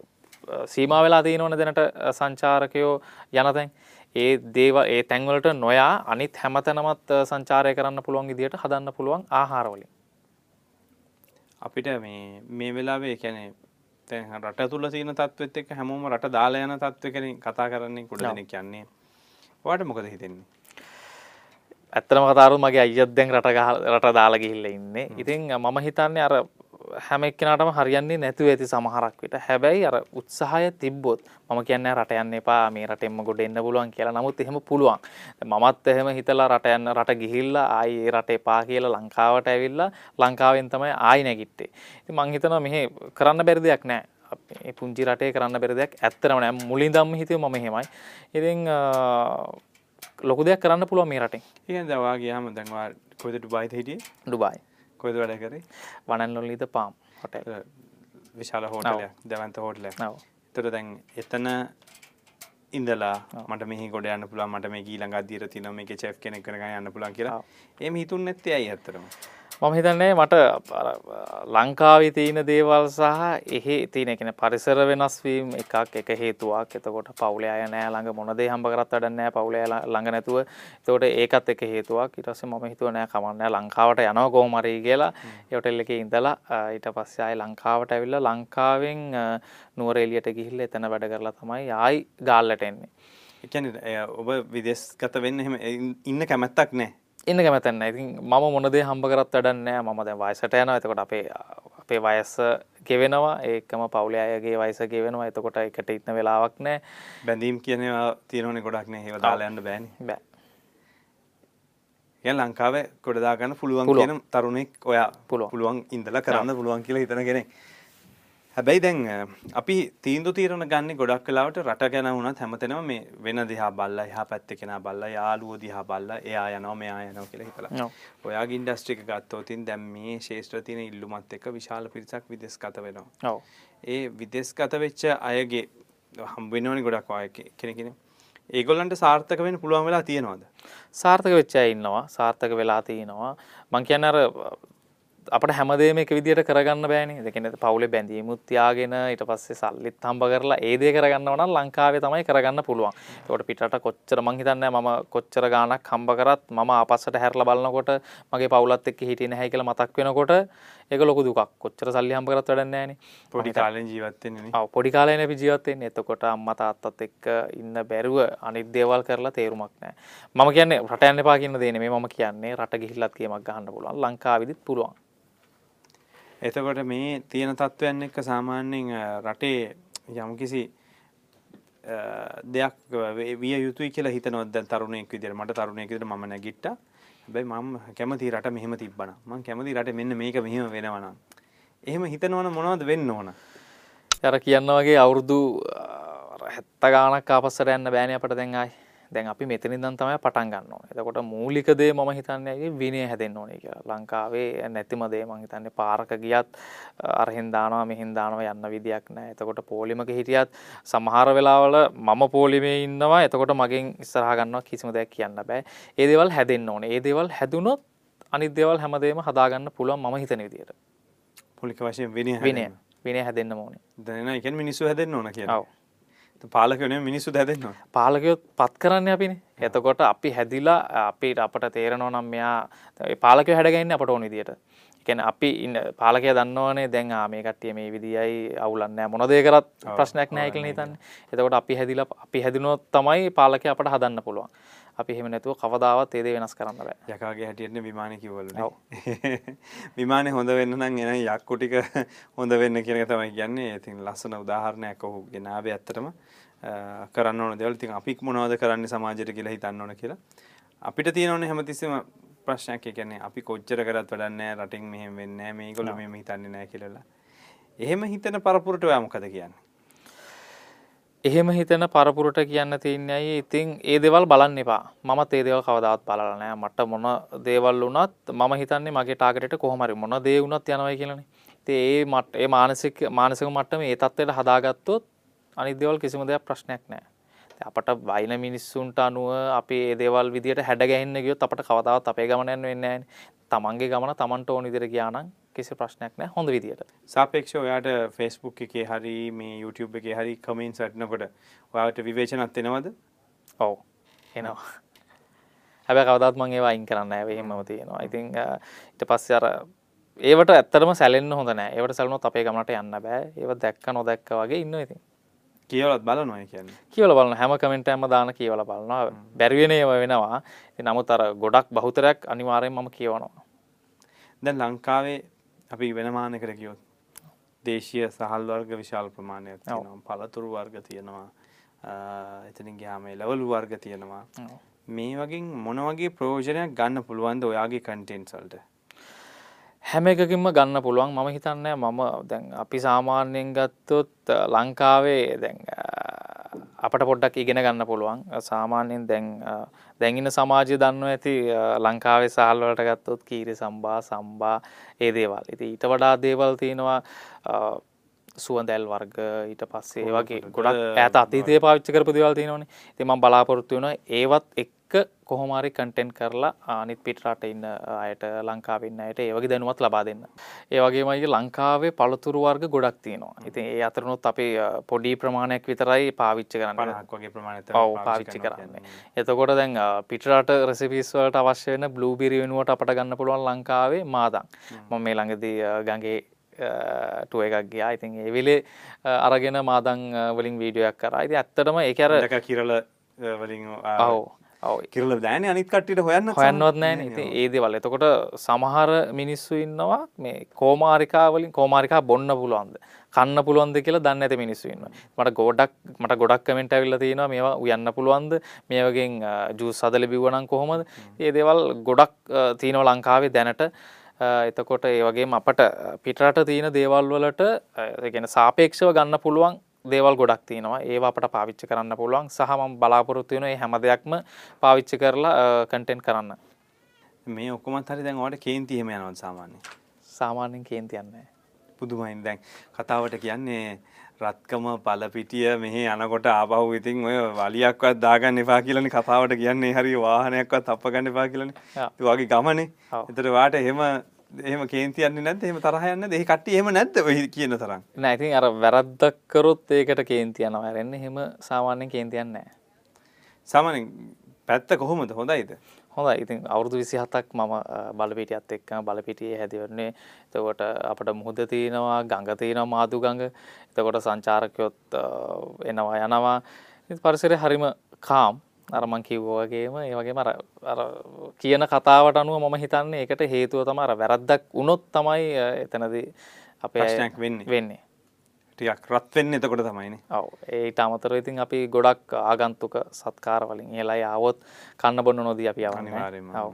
සීමා වෙලා තියෙනවනේ දැනට සංචාරකයෝ යන තැන්. ඒ දේව ඒ තැන්වලට නොයා අනිත් හැමතැනමත් සංචාරය කරන්න පුළුවන් විදියට හදන්න පුළුවන් ආහාර වලින්. අපිට මේ මේ වෙලාවේ ඒ කියන්නේ දැන් රට තුල තියෙන තත්ත්වෙත් එක්ක හැමෝම රට දාලා යන තත්ත්වයකින් කතා කරන්නේ කුඩ දෙනෙක් කියන්නේ. ඔයාලට මොකද හිතෙන්නේ? ඇත්තටම කතා කරොත් මගේ අයියත් දැන් රට රට දාලා ගිහිල්ලා ඉන්නේ. ඉතින් මම හිතන්නේ අර හැම එක්කෙනාටම හරියන්නේ නැතුව ඇති සමහරක් විට. හැබැයි අර උත්සාහය තිබ්බොත් මම කියන්නේ රට යන්න එපා මේ රටෙන්ම ගොඩ එන්න පුළුවන් කියලා. නමුත් එහෙම පුළුවන්. මමත් එහෙම හිතලා රට යන්න රට ගිහිල්ලා ආයි ඒ රට එපා කියලා ලංකාවට ඇවිල්ලා ලංකාවෙන් තමයි ආයි නැගිට්ටේ. ඉතින් මං හිතනවා මෙහෙ කරන්න බැරි දෙයක් නැහැ. මේ පුංචි රටේ කරන්න බැරි දෙයක් ඇත්තටම නෑ. මුලින්දම හිතුවේ මම එහෙමයි. ඉතින් ලොකු දෙයක් කරන්න පුළුවන් මේ රටෙන්. ඒ කියන්නේ දැන් ඔයා ගියාම දැන් ඔයා කොහෙද ඩුබායිද හිටියේ? ඩුබායි. කොහෙද වැඩ කරේ? One and Only the Palm hotel. විශාල හෝටලයක්, දවන්ත හෝටලයක්. ඔව්. ඒතර දැන් එතන ඉඳලා මට මෙහි ගොඩ යන්න පුළුවන්, මට මේ ඊළඟ අදියර තියෙනවා, මේකේ chef කෙනෙක් කරගෙන යන්න පුළුවන් කියලා. එහෙම හිතුන්නේ නැත්තේ ඇයි ඇත්තටම? මම හිතන්නේ මට ලංකාවේ තියෙන දේවල් සහ එහි තියෙන කියන්නේ පරිසර වෙනස් වීම එකක් එක හේතුවක්. එතකොට පවුලේ අය නෑ ළඟ මොන දේ හම්බ කරත් වැඩක් නෑ පවුලේ අය ළඟ නැතුව. එතකොට ඒකත් එක හේතුවක්. ඊට පස්සේ මම හිතුවා නෑ කමන්නේ ලංකාවට යනවා කොහොම හරි කියලා. ඒ හොටෙල් එකේ ඉඳලා ඊට පස්සේ ආයි ලංකාවට ඇවිල්ලා ලංකාවෙන් නුවරඑළියට ගිහිල්ලා එතන වැඩ කරලා තමයි ආයි ගාල්ලට එන්නේ. ඒ කියන්නේ ඔබ විදේශගත වෙන්න එහෙම ඉන්න කැමැත්තක් නෑ. ඉන්න කැමැත්තක් නැහැ. ඉතින් මම මොන දේ හම්බ කරත් වැඩක් නැහැ. මම දැන් වයසට යනවා. එතකොට අපේ අපේ වයස ගෙවෙනවා. ඒකම පවුලේ අයගේ වයස ගෙවෙනවා. එතකොට එකට ඉන්න වෙලාවක් නැහැ. බැඳීම් කියන ඒවා තියෙනවනේ ගොඩක් නේ. ඒවා දාලා යන්න බෑනේ. බෑ. يعني ලංකාවේ කොට දා ගන්න පුළුවන් කියන තරුණෙක් ඔයා පුළුවන් ඉඳලා කරන්න පුළුවන් කියලා හිතන කෙනෙක්. හැබැයි දැන් අපි තීන්දුව తీරන ගන්නේ ගොඩක් වෙලාවට රට ගැන වුණත් හැමතැනම මේ වෙන දිහා බල්ලා එහා පැත්තේ කෙනා බල්ලා යාළුවෝ දිහා බල්ලා එයා යනවා මෙයා යනවා කියලා හිතලා. ඔයාගේ ඉන්ඩස්ට්‍රි එක ගත්තොත් දැන් මේ ශේෂ්ත්‍රය තියෙන ඉල්ලුමත් එක්ක විශාල පිරිසක් විදේශගත වෙනවා. ඔව්. ඒ විදේශගත වෙච්ච අයගේ හම් වෙනවනේ ගොඩක් අය කෙනෙක්. ඒගොල්ලන්ට සාර්ථක වෙන්න පුළුවන් වෙලා තියෙනවද? සාර්ථක වෙච්ච අය ඉන්නවා. සාර්ථක වෙලා තිනවා. මං කියන්නේ අර අපිට හැමදේම එක විදියට කරගන්න බෑනේ. ඒ කියන්නේ පවුලේ බැඳීමුත් තියාගෙන ඊට පස්සේ සල්ලිත් හම්බ කරලා ඒ දේ කරගන්නව නම් ලංකාවේ තමයි කරගන්න පුළුවන්. ඒකට පිටරට කොච්චර මං හිතන්නේ මම කොච්චර ගාණක් හම්බ කරත් මම ආපස්සට හැරලා බලනකොට මගේ පවුලත් එක්ක හිටියේ නැහැ කියලා මතක් වෙනකොට ඒක ලොකු දුකක්. කොච්චර සල්ලි හම්බ කරත් වැඩක් නැහැනේ. පොඩි කාලෙන් ජීවත් වෙන්නේ නේ. ඔව් පොඩි කාලේ නේ අපි ජීවත් වෙන්නේ. එතකොට අම්මා තාත්තත් එක්ක ඉන්න බැරුව අනිත් දේවල් කරලා තේරුමක් නැහැ. මම කියන්නේ රට යන්න එපා කියන දේ නෙමෙයි මම කියන්නේ රට ගිහිල්ලත් ගේමක් ගහන්න පුළුවන්. ලංකාවෙදිත් පුළුවන්. එතකොට මේ තියෙන තත්ත්වයන් එක්ක සාමාන්‍යයෙන් රටේ යම්කිසි දෙයක් විය යුතුයි කියලා හිතනවද දැන් තරුණයෙක් විදියට? මට තරුණයෙක් විදියට මම නැගිට්ටා. හැබැයි මම කැමති රට මෙහෙම තිබ්බනම්. මම කැමති රටේ මෙන්න මේක මෙහෙම වෙනවා නම්. එහෙම හිතනවනම් මොනවද වෙන්න ඕන? අර කියනවා වගේ අවුරුදු හැත්තෑ ගාණක් ආපස්සට යන්න බෑනේ අපිට දැන් ආයි. දැන් අපි මෙතන ඉඳන් තමයි පටන් ගන්න ඕනේ. එතකොට මූලික දේ මම හිතන්නේ ඇයි විනය හැදෙන්න ඕනේ කියලා. ලංකාවේ නැතිම දේ මම හිතන්නේ පාරක ගියත් අරහෙන් දානවා මෙහෙන් දානවා යන්න විදියක් නැහැ. එතකොට පොලිමක හිටියත් සමහර වෙලාවල මම පොලිමේ ඉන්නවා. එතකොට මගෙන් ඉස්සරහා ගන්නවා කිසිම දෙයක් කියන්න බෑ. ඒ දේවල් හැදෙන්න ඕනේ. ඒ දේවල් හැදුනොත් අනිත් දේවල් හැමදේම හදාගන්න පුළුවන් මම හිතන විදියට. පොලික වශයෙන් විනය විනය විනය හැදෙන්න ඕනේ. දැන් නෑ කියන්නේ මිනිස්සු හැදෙන්න ඕන කියලා. ඔව්. පාලකයෝ නෙමෙයි මිනිස්සු හැදෙන්න ඕන. පාලකයෝ පත් කරන්නේ අපිනේ. එතකොට අපි හැදිලා අපිට අපට තේරෙනවා නම් මෙයා ඒ පාලකයෝ හැඩගැන්නේ අපට ඕන විදියට. ඒ කියන්නේ අපි ඉන්න පාලකයා දන්නවනේ දැන් ආ මේ කට්ටිය මේ විදියයි අවුලක් නැහැ මොන දේ කරත් ප්‍රශ්නයක් නැහැ කියලා හිතන්නේ. එතකොට අපි හැදිලා අපි හැදිනොත් තමයි පාලකයා අපට හදන්න පුළුවන්. අපි එහෙම නැතුව කවදාවත් ඒ දේ වෙනස් කරන්න බෑ. යකාගේ හැටියට විමානේ කිව්වලුනේ. ඔව්. විමානේ හොඳ වෙන්න නම් එන යක්කු ටික හොඳ වෙන්න කියන එක තමයි කියන්නේ. ඉතින් ලස්සන උදාහරණයක් ඔහු ගෙනාවේ ඇත්තටම කරන්න ඕන දේවල්. ඉතින් අපි මොනවද කරන්නේ සමාජයට කියලා හිතන්න ඕන කියලා. අපිට තියෙනවනේ හැමතිස්සෙම ප්‍රශ්නයක්. ඒ කියන්නේ අපි කොච්චර කරත් වැඩක් නැහැ රටින් මෙහෙම වෙන්නේ නැහැ මේගොල්ලෝ මෙහෙම හිතන්නේ නැහැ කියලා. එහෙම හිතන පරපුරට ඔයා මොකද කියන්නේ? එහෙම හිතන පරපුරට කියන්න තියන්නේ ඇයි ඉතින් ඒ දේවල් බලන්න එපා. මමත් ඒ දේවල් කවදාවත් බලලා නැහැ. මට මොන දේවල් වුණත් මම හිතන්නේ මගේ ටාගට් එකට කොහොම හරි මොන දේ වුණත් යනවායි කියලානේ. ඉතින් ඒ මට ඒ මානසික මානසික මට්ටමේ ඒ තත්ත්වයට හදාගත්තොත් අනිත් දේවල් කිසිම දෙයක් ප්‍රශ්නයක් නැහැ. අපට වයින මිනිස්සුන්ට අනුව අපි ඒ දේවල් විදියට හැඩ ගැහෙන්න ගියොත් අපට කවදාවත් අපේ ගමන යන්න වෙන්නේ නැහැ. තමන්ගේ ගමන තමන්ට ඕන විදියට ගියා නම් කිසි ප්‍රශ්නයක් නැහැ හොඳ විදියට. සාපේක්ෂව ඔයාට Facebook එකේ හරි මේ YouTube එකේ හරි කමෙන්ට්ස් වටනකොට ඔයාට විවේචනත් එනවද? ඔව් එනවා. හැබැයි කවදාවත් මම ඒවා අයින් කරන්නේ නැහැ. එහෙමම තියෙනවා. ඉතින් ඊට පස්සේ අර ඒවට ඇත්තටම සැලෙන්න හොඳ නැහැ. ඒවට සැලුනොත් අපේ ගමනට යන්න බෑ. ඒව දැක්ක නොදැක්ක වගේ ඉන්නවා ඉතින්. කියවලත් බලනවා ඒ කියන්නේ. කියවලා බලනවා හැම කමෙන්ට් එකක්ම දාන කියවලා බලනවා. බැරි වෙන ඒවා වෙනවා. ඉතින් නමුත් අර ගොඩක් බහුතරයක් අනිවාර්යෙන් මම කියවනවා. දැන් ලංකාවේ අපි වෙන මානයකට ගියොත් දේශීය සහල් වර්ග විශාල ප්‍රමාණයක් තියෙනවා. පළතුරු වර්ග තියෙනවා. එතනින් ගියාම ලවලු වර්ග තියෙනවා. මේ වගේ මොන වගේ ප්‍රයෝජනයක් ගන්න පුළුවන්ද ඔයාගේ කන්ටෙන්ට්ස් වලට? හැම එකකින්ම ගන්න පුළුවන්. මම හිතන්නේ මම දැන් අපි සාමාන්‍යයෙන් ගත්තොත් ලංකාවේ දැන් අපට පොඩ්ඩක් ඉගෙන ගන්න පුළුවන්. සාමාන්‍යයෙන් දැන් දැන් ඉන්න සමාජය දන්නවා ඇති ලංකාවේ සහල් වලට ගත්තොත් කීරි සම්බා සම්බා ඒ දේවල්. ඉතින් ඊට වඩා දේවල් තියෙනවා සුවඳැල් වර්ග ඊට පස්සේ ඒ වගේ ගොඩක් ඈත අතීතයේ පාවිච්චි කරපු දේවල් තියෙනවනේ. ඉතින් මම බලාපොරොත්තු වෙනවා ඒවත් එක්ක කොහොම හරි කන්ටෙන්ට් කරලා අනිත් පිට රටේ ඉන්න අයට ලංකාවේ ඉන්න අයට ඒ වගේ දැනුමත් ලබා දෙන්න. ඒ වගේම අය ලංකාවේ පළතුරු වර්ග ගොඩක් තියෙනවා. ඉතින් ඒ අතරිනුත් අපි පොඩි ප්‍රමාණයක් විතරයි පාවිච්චි කරන්නේ. පනහක් වගේ ප්‍රමාණයක් තමයි පාවිච්චි කරන්නේ. එතකොට දැන් පිට රට රෙසිපීස් වලට අවශ්‍ය වෙන බ්ලූබෙරි වෙනුවට අපට ගන්න පුළුවන් ලංකාවේ මාදම්. මම මේ ළඟදී ගඟේ ටුව එකක් ගියා. ඉතින් ඒ වෙලේ අරගෙන මාදම් වලින් වීඩියෝ එකක් කරා. ඉතින් ඇත්තටම ඒක අර දැක කිරල වලින් ඔව් ඔව් කිරල දැනේ අනිත් කට්ටියට හොයන්නත් හොයන්නවත් නැහැනේ. ඉතින් ඒ දේවල්. එතකොට සමහර මිනිස්සු ඉන්නවා මේ කෝමාරිකා වලින් කෝමාරිකා බොන්න පුළුවන්ද? කන්න පුළුවන්ද කියලා දන්නේ නැති මිනිස්සු ඉන්නවා. මට ගොඩක් මට ගොඩක් කමෙන්ට් ඇවිල්ලා තියෙනවා මේවා උයන්න පුළුවන්ද? මේ වගේන් ජූස් හදලා බිව්වනම් කොහොමද? මේ දේවල් ගොඩක් තියෙනවා ලංකාවේ දැනට. එතකොට ඒ වගේම අපට පිටරට තියෙන දේවල් වලට ඒ කියන්නේ සාපේක්ෂව ගන්න පුළුවන් දේවල් ගොඩක් තියෙනවා. ඒවා අපට පාවිච්චි කරන්න පුළුවන්. සහ මම බලාපොරොත්තු වෙනවා මේ හැම දෙයක්ම පාවිච්චි කරලා කන්ටෙන්ට් කරන්න. මේ ඔක්කොමත් හරි දැන් ඔයාලට කේන්ති එහෙම යනවද සාමාන්‍යයෙන්? සාමාන්‍යයෙන් කේන්ති යන්නේ නැහැ. පුදුමයින් දැන් කතාවට කියන්නේ රත්කම පළපිටිය මෙහි යනකොට ආපහු ඉතින් ඔය වලියක්වත් දාගන්න එපා කියලානේ කතාවට කියන්නේ. හරි වාහනයක්වත් අප්ප ගන්න එපා කියලානේ. ඒ වගේ ගමනේ. ඒතර වාට එහෙම එහෙම කේන්ති යන්නේ නැද්ද? එහෙම තරහ යන්නේ නැද්ද? ඒ කට්ටිය එහෙම නැද්ද ඔය කියන තරම්? නෑ ඉතින් අර වැරද්දක් කරොත් ඒකට කේන්ති යනවා. හැරෙන්නේ එහෙම සාමාන්‍යයෙන් කේන්ති යන්නේ නැහැ. සාමාන්‍යයෙන් පැත්ත කොහොමද? හොඳයිද? හොඳයි. ඉතින් අවුරුදු විසිහතක් මම බලපිටියත් එක්කම බලපිටියේ හැදිවන්නේ. එතකොට අපිට මුහුද තියෙනවා, ගඟ තියෙනවා, මාදු ගඟ. එතකොට සංචාරකයොත් එනවා යනවා. ඉතින් පරිසරය හරිම කාම්. අර මං කිව්වා වගේම ඒ වගේම අර අර කියන කතාවට අනුව මම හිතන්නේ ඒකට හේතුව තමයි අර වැරද්දක් වුණොත් තමයි එතනදී අපේ ප්‍රශ්නයක් වෙන්නේ. වෙන්නේ. ටිකක් රත් වෙන්නේ එතකොට තමයිනේ. ඔව්. ඒට අමතරව ඉතින් අපි ගොඩක් ආගන්තුක සත්කාර වලින් එළයි ආවොත් කන්න බොන්න නොදී අපි යවන්නේ. අනිවාර්යයෙන්ම. ඔව්.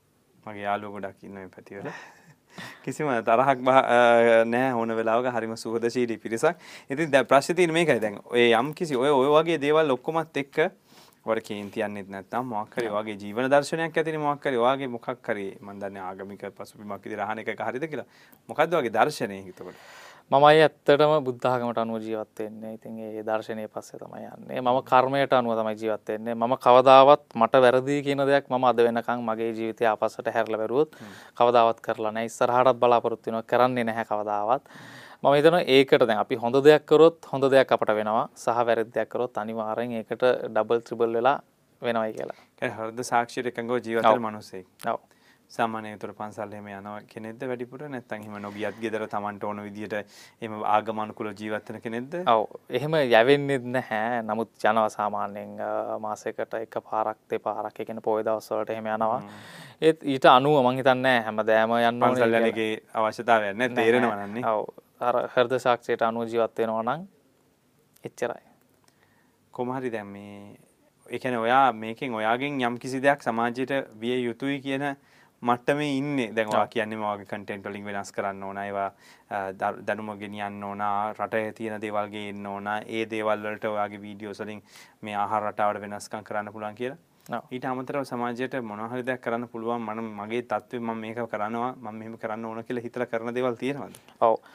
මගේ යාළුවෝ ගොඩක් ඉන්න මේ පැතිවල. කිසිම තරහක් නැහැ ඕන වෙලාවක හරිම සුහදශීලී පිරිසක්. ඉතින් දැන් ප්‍රශ්නේ තියෙන්නේ මේකයි දැන්. ඔය යම් කිසි ඔය ඔය වගේ දේවල් ඔක්කොමත් එක්ක වර කේන්ති යන්නෙත් නැත්නම් මොකක් හරි ඔයගේ ජීවන දර්ශනයක් ඇතිනේ මොකක් හරි ඔයගේ මොකක් හරි මම දන්නේ ආගමික පසුබිමක් විදිහට අහන එක හරියද කියලා. මොකද්ද ඔයගේ දර්ශනය හිතකොට? මම අය ඇත්තටම බුද්ධ ආගමට අනුව ජීවත් වෙන්නේ. ඉතින් ඒ දර්ශනයේ පස්සේ තමයි යන්නේ. මම කර්මයට අනුව තමයි ජීවත් වෙන්නේ. මම කවදාවත් මට වැරදි කියන දෙයක් මම අද වෙනකන් මගේ ජීවිතය ආපස්සට හැරලා බැලුවොත් කවදාවත් කරලා නැහැ. ඉස්සරහටත් බලාපොරොත්තු වෙනවා කරන්නේ නැහැ කවදාවත්. මම හිතනවා ඒකට දැන් අපි හොඳ දෙයක් කරොත් හොඳ දෙයක් අපට වෙනවා. සහ වැරදි දෙයක් කරොත් අනිවාර්යෙන් ඒකට ඩබල් ට්‍රිබල් වෙලා වෙනවයි කියලා. ඒ හෘද සාක්ෂියට එකඟව ජීවත් වෙන මිනිස්සෙක්. ඔව්. සාමාන්‍යයෙන් උතර පන්සල් එහෙම යනවා කෙනෙක්ද වැඩිපුර නැත්නම් එහෙම නොගියත් ගෙදර Tamanට ඕන විදියට එහෙම ආගම අනුකූල ජීවත් වෙන කෙනෙක්ද? ඔව් එහෙම යවෙන්නේ නැහැ. නමුත් යනවා සාමාන්‍යයෙන් මාසයකට එක පාරක් දෙපාරක් ඒ කියන්නේ පොය දවස් වලට එහෙම යනවා. ඒත් ඊට අනුව මං හිතන්නේ හැමදාම යන්න ඕනේ. පන්සල් යන එකේ අවශ්‍යතාවයක් නැහැ තේරෙනවා නන්නේ. ඔව් අර හෘද සාක්ෂියට අනුව ජීවත් වෙනවා නම් එච්චරයි. කොහොම හරි දැන් මේ ඒ කියන්නේ ඔයා මේකෙන් ඔයාගෙන් යම් කිසි දෙයක් සමාජයට විය යුතුයි කියන මට්ටමේ ඉන්නේ. දැන් ඔයා කියන්නේ මම වගේ කන්ටෙන්ට් වලින් වෙනස් කරන්න ඕන ඒවා දැනුම ගෙනියන්න ඕන රටේ තියෙන දේවල් ගේන්න ඕන ඒ දේවල් වලට ඔයාගේ වීඩියෝස් වලින් මේ ආහාර රටාවට වෙනස්කම් කරන්න පුළුවන් කියලා. ඊට අමතරව සමාජයට මොනවා හරි දෙයක් කරන්න පුළුවන් මම මගේ තත්ත්වෙ මම මේක කරනවා මම මෙහෙම කරන්න ඕන කියලා හිතලා කරන දේවල් තියෙනවද? ඔව්.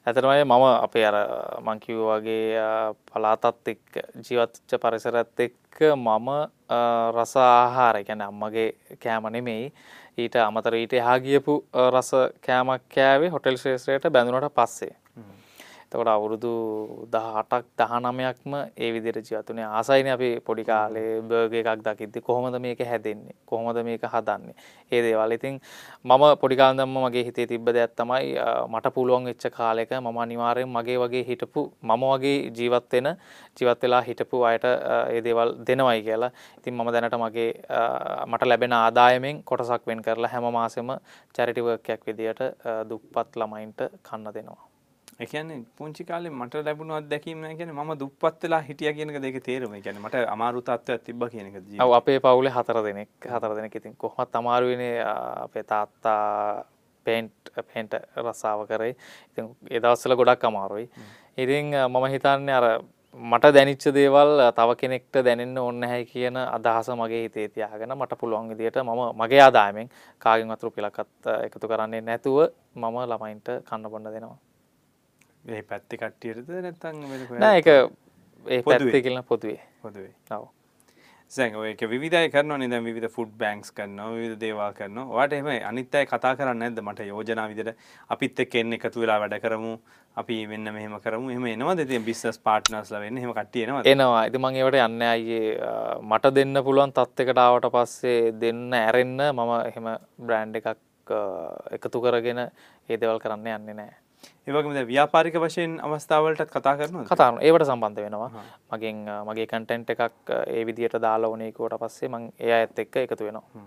ඇතරමයි මම අපේ අර මං කිව්වා වගේ පළාතත් එක්ක ජීවත් වෙච්ච පරිසරත් එක්ක මම රස ආහාර කියන්නේ අම්මගේ කෑම නෙමෙයි ඊට අමතර ඊට එහා ගියපු රස කෑමක් කෑවේ හොටෙල් ශ්‍රේෂ්ඨයට බැඳුනට පස්සේ. එතකොට අවුරුදු දහඅටක් දහනවයක්ම ඒ විදිහට ජීවත් වුණේ. ආසයිනේ අපි පොඩි කාලේ බර්ගර් එකක් දකිද්දි කොහොමද මේක හැදෙන්නේ? කොහොමද මේක හදන්නේ? ඒ දේවල්. ඉතින් මම පොඩි කාලේ ඉඳන්ම මගේ හිතේ තිබ්බ දෙයක් තමයි මට පුළුවන් වෙච්ච කාලෙක මම අනිවාර්යෙන් මගේ වගේ හිටපු මම වගේ ජීවත් වෙන ජීවත් වෙලා හිටපු අයට ඒ දේවල් දෙනවයි කියලා. ඉතින් මම දැනට මගේ මට ලැබෙන ආදායමෙන් කොටසක් වෙන් කරලා හැම මාසෙම චැරිටි වර්ක් එකක් විදියට දුප්පත් ළමයින්ට කන්න දෙනවා. ඒ කියන්නේ පුංචි කාලේ මට ලැබුණු අත්දැකීම නෑ කියන්නේ මම දුප්පත් වෙලා හිටියා කියන එක දෙකේ තේරුම. ඒ කියන්නේ මට අමාරු තත්ත්වයක් තිබ්බා කියන එක ජීවිතේ. ඔව් අපේ පවුලේ හතර දෙනෙක් හතර දෙනෙක් ඉතින් කොහොමත් අමාරු වෙන්නේ අපේ තාත්තා පේන්ට් පේන්ට් රසාව කරේ. ඉතින් ඒ දවස්වල ගොඩක් අමාරුයි. ඉතින් මම හිතන්නේ අර මට දැනිච්ච දේවල් තව කෙනෙක්ට දැනෙන්න ඕනේ නැහැ කියන අදහස මගේ හිතේ තියාගෙන මට පුළුවන් විදියට මම මගේ ආදායමෙන් කාගෙන්වත් රුපියලක්වත් එකතු කරන්නේ නැතුව මම ළමයින්ට කන්න බොන්න දෙනවා. ඒ පැත්තේ කට්ටියටද නැත්නම් වෙන කොහෙද? නෑ ඒක ඒ පැත්තේ කියලා පොදුවේ. පොදුවේ. ඔව්. දැන් ඔය ඒක විවිධයි කරනවනේ දැන් විවිධ ෆුඩ් බැංක්ස් කරනවා විවිධ දේවල් කරනවා. ඔයාට එහෙම අනිත් අය කතා කරන්නේ නැද්ද මට යෝජනා විදිහට අපිත් එක්ක එන්න එකතු වෙලා වැඩ කරමු. අපි මෙන්න මෙහෙම කරමු. එහෙම එනවද ඉතින් බිස්නස් පාර්ට්නර්ස්ලා වෙන්න එහෙම කට්ටිය එනවද? එනවා. ඉතින් මම ඒවට යන්නේ අයියේ මට දෙන්න පුළුවන් තත්යකට ආවට පස්සේ දෙන්න ඇරෙන්න මම එහෙම බ්‍රෑන්ඩ් එකක් එකතු කරගෙන ඒ දේවල් කරන්න යන්නේ නැහැ. ඒ වගේම දැන් ව්‍යාපාරික වශයෙන් අවස්ථාවලටත් කතා කරනවද? කතා කරනවා. ඒවට සම්බන්ධ වෙනවා. මගෙන් මගේ කන්ටෙන්ට් එකක් ඒ විදියට දාලා ඕනේ කිව්වට පස්සේ මම ඒ අයත් එක්ක එකතු වෙනවා.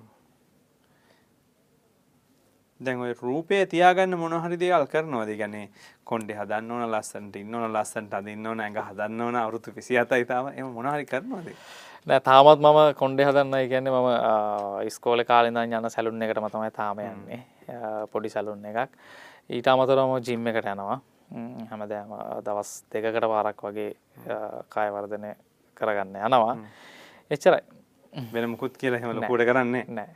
දැන් ඔය රූපේ තියාගන්න මොන හරි දේවල් කරනවද? ඒ කියන්නේ කොණ්ඩේ හදන්න ඕන, ලස්සනට ඉන්න ඕන, ලස්සනට අදින්න ඕන, ඇඟ හදන්න ඕන, අවුරුදු විසිහතයි තාම. එහෙම මොන හරි කරනවද? නෑ තාමත් මම කොණ්ඩේ හදන්නයි කියන්නේ මම ඉස්කෝලේ කාලේ ඉඳන් යන සැලුන් එකටම තමයි තාම යන්නේ. පොඩි සැලුන් එකක්. ඊට අමතරව ජිම් එකට යනවා. හැමදාම දවස් දෙකකට පාරක් වගේ කාය වර්ධනය කරගන්න යනවා. එච්චරයි. වෙන මුකුත් කියලා එහෙම ලොකුවට කරන්නේ නෑ.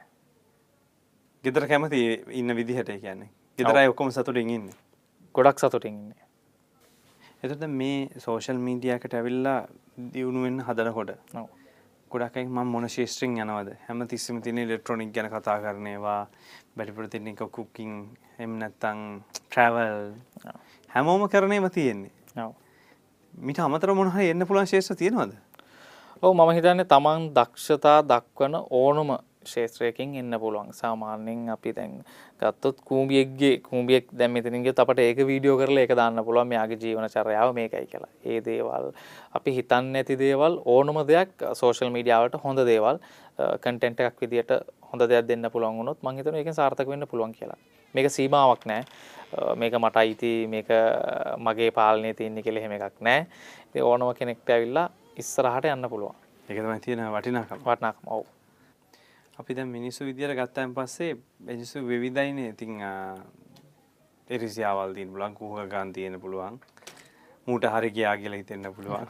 ගෙදර කැමති ඉන්න විදිහට ඒ කියන්නේ. ගෙදර අය ඔක්කොම සතුටින් ඉන්නේ. ගොඩක් සතුටින් ඉන්නේ. එතකොට මේ සෝෂල් මීඩියා එකට ඇවිල්ලා දියුණු වෙන්න හදනකොට ඔව්. ගොඩක් අය මම මොන ශේෂ්ත්‍රයෙන් යනවද? හැමතිස්සෙම තියෙන ඉලෙක්ට්‍රොනික ගැන කතා කරන ඒවා, බැලිපුර තියෙන එක කුකින්, එහෙම නැත්නම් ට්‍රැවල්. හැමෝම කරන්නේම තියෙන්නේ. ඔව්. මිට අමතරව මොන හරි එන්න පුළුවන් ශේෂ්ත්‍ර තියෙනවද? ඔව් මම හිතන්නේ තමන් දක්ෂතා දක්වන ඕනම ශේත්‍රයකින් එන්න පුළුවන්. සාමාන්‍යයෙන් අපි දැන් ගත්තොත් කූඹියෙක්ගේ කූඹියෙක් දැන් මෙතනින් ගියොත් අපිට ඒක වීඩියෝ කරලා ඒක දාන්න පුළුවන් මෙයාගේ ජීවන චර්යාව මේකයි කියලා. ඒ දේවල් අපි හිතන්නේ නැති දේවල් ඕනම දෙයක් සෝෂල් මීඩියා වලට හොඳ දේවල් කන්ටෙන්ට් එකක් විදියට හොඳ දෙයක් දෙන්න පුළුවන් වුණොත් මම හිතනවා ඒකෙන් සාර්ථක වෙන්න පුළුවන් කියලා. මේක සීමාවක් නැහැ. මේක මට අයිති මේක මගේ පාලනයේ තියෙන කියලා එහෙම එකක් නැහැ. ඉතින් ඕනම කෙනෙක්ට ඇවිල්ලා ඉස්සරහට යන්න පුළුවන්. ඒක තමයි තියෙන වටිනාකම. වටිනාකම. ඔව්. අපි දැන් මිනිස්සු විදියට ගත්තාන් පස්සේ මිනිස්සු විවිධයිනේ. ඉතින් එරිසියාවල් තියෙන පුළුවන්, කුහකගාන් තියෙන පුළුවන්. මූට හරි ගියා කියලා හිතෙන්න පුළුවන්.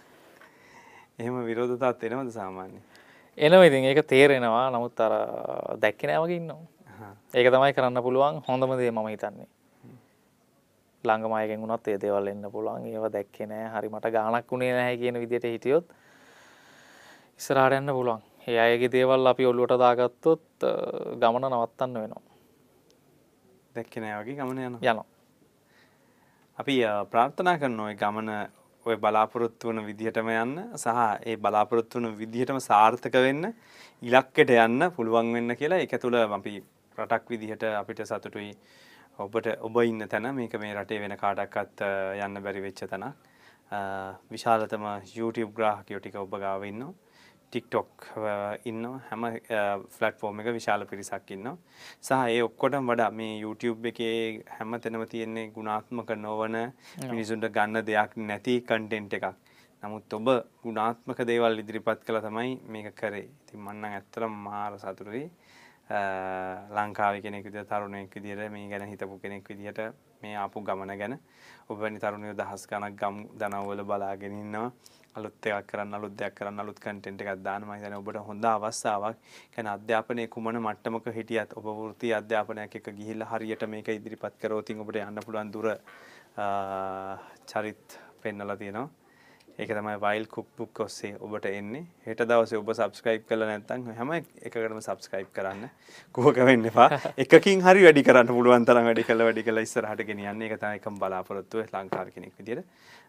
එහෙම විරෝධතාවක් එනවද සාමාන්‍යයෙන්? එනවා ඉතින් ඒක තේරෙනවා. නමුත් අර දැක්කේ නෑ වගේ ඉන්නවා. ඒක තමයි කරන්න පුළුවන් හොඳම දේ මම හිතන්නේ. ළඟම අයගෙන් වුණත් ඒ දේවල් එන්න පුළුවන්. ඒව දැක්කේ නෑ. හරි මට ගාණක් උනේ නැහැ කියන විදියට හිටියොත් ඉස්සරහට යන්න පුළුවන්. ඒ අයගේ දේවල් අපි ඔළුවට දාගත්තොත් ගමන නවත්තන්න වෙනවා. දැක්කේ නෑ වගේ ගමන යනවා. යනවා. අපි ප්‍රාර්ථනා කරනවා ඒ ගමන ඔය බලාපොරොත්තු වන විදිහටම යන්න සහ ඒ බලාපොරොත්තු වන විදිහටම සාර්ථක වෙන්න ඉලක්කයට යන්න පුළුවන් වෙන්න කියලා. ඒක තුළ අපි රටක් විදිහට අපිට සතුටුයි. ඔබට ඔබ ඉන්න තැන මේක මේ රටේ වෙන කාටවත් යන්න බැරි වෙච්ච තැනක්. විශාලතම YouTube ග්‍රාහකයෝ ටික ඔබ ගාව ඉන්නවා. TikTok ඉන්නවා. හැම platform එක විශාල පිරිසක් ඉන්නවා. සහ ඒ ඔක්කොටම වඩා මේ YouTube එකේ හැම තැනම තියෙන්නේ ගුණාත්මක නොවන මිනිසුන්ට ගන්න දෙයක් නැති content එකක්. නමුත් ඔබ ගුණාත්මක දේවල් ඉදිරිපත් කළා තමයි මේක කරේ. ඉතින් මම නම් ඇත්තටම මාර සතුටුයි. ලංකාවේ කෙනෙක් විදිහට තරුණයෙක් විදිහට මේ ගැන හිතපු කෙනෙක් විදිහට මේ ආපු ගමන ගැන ඔබ වැනි තරුණයෝ දහස් ගණක් ගම් දනව්වල බලාගෙන ඉන්නවා. අලුත් එකක් කරන්න අලුත් දෙයක් කරන්න අලුත් කන්ටෙන්ට් එකක් දාන්න මම හිතන්නේ ඔබට හොඳ අවස්ථාවක්. කියන්නේ අධ්‍යාපනයේ කුමන මට්ටමක හිටියත් ඔබ වෘත්ති අධ්‍යාපනයක් එක ගිහිල්ලා හරියට මේක ඉදිරිපත් කරොත් ඔබට යන්න පුළුවන් දුර චරිත් පෙන්නලා තියෙනවා. ඒක තමයි වයිල් කුක් බුක් ඔස්සේ ඔබට එන්නේ. හෙට දවසේ ඔබ subscribe කරලා නැත්නම් හැම එකකටම subscribe කරන්න. කුහක වෙන්න එපා. එකකින් හරි වැඩි කරන්න පුළුවන් තරම් වැඩි කළා වැඩි කළා ඉස්සරහට ගෙනියන්න. ඒක තමයි එකම බලාපොරොත්තුව ලංකාවේ කෙනෙක් විදියට.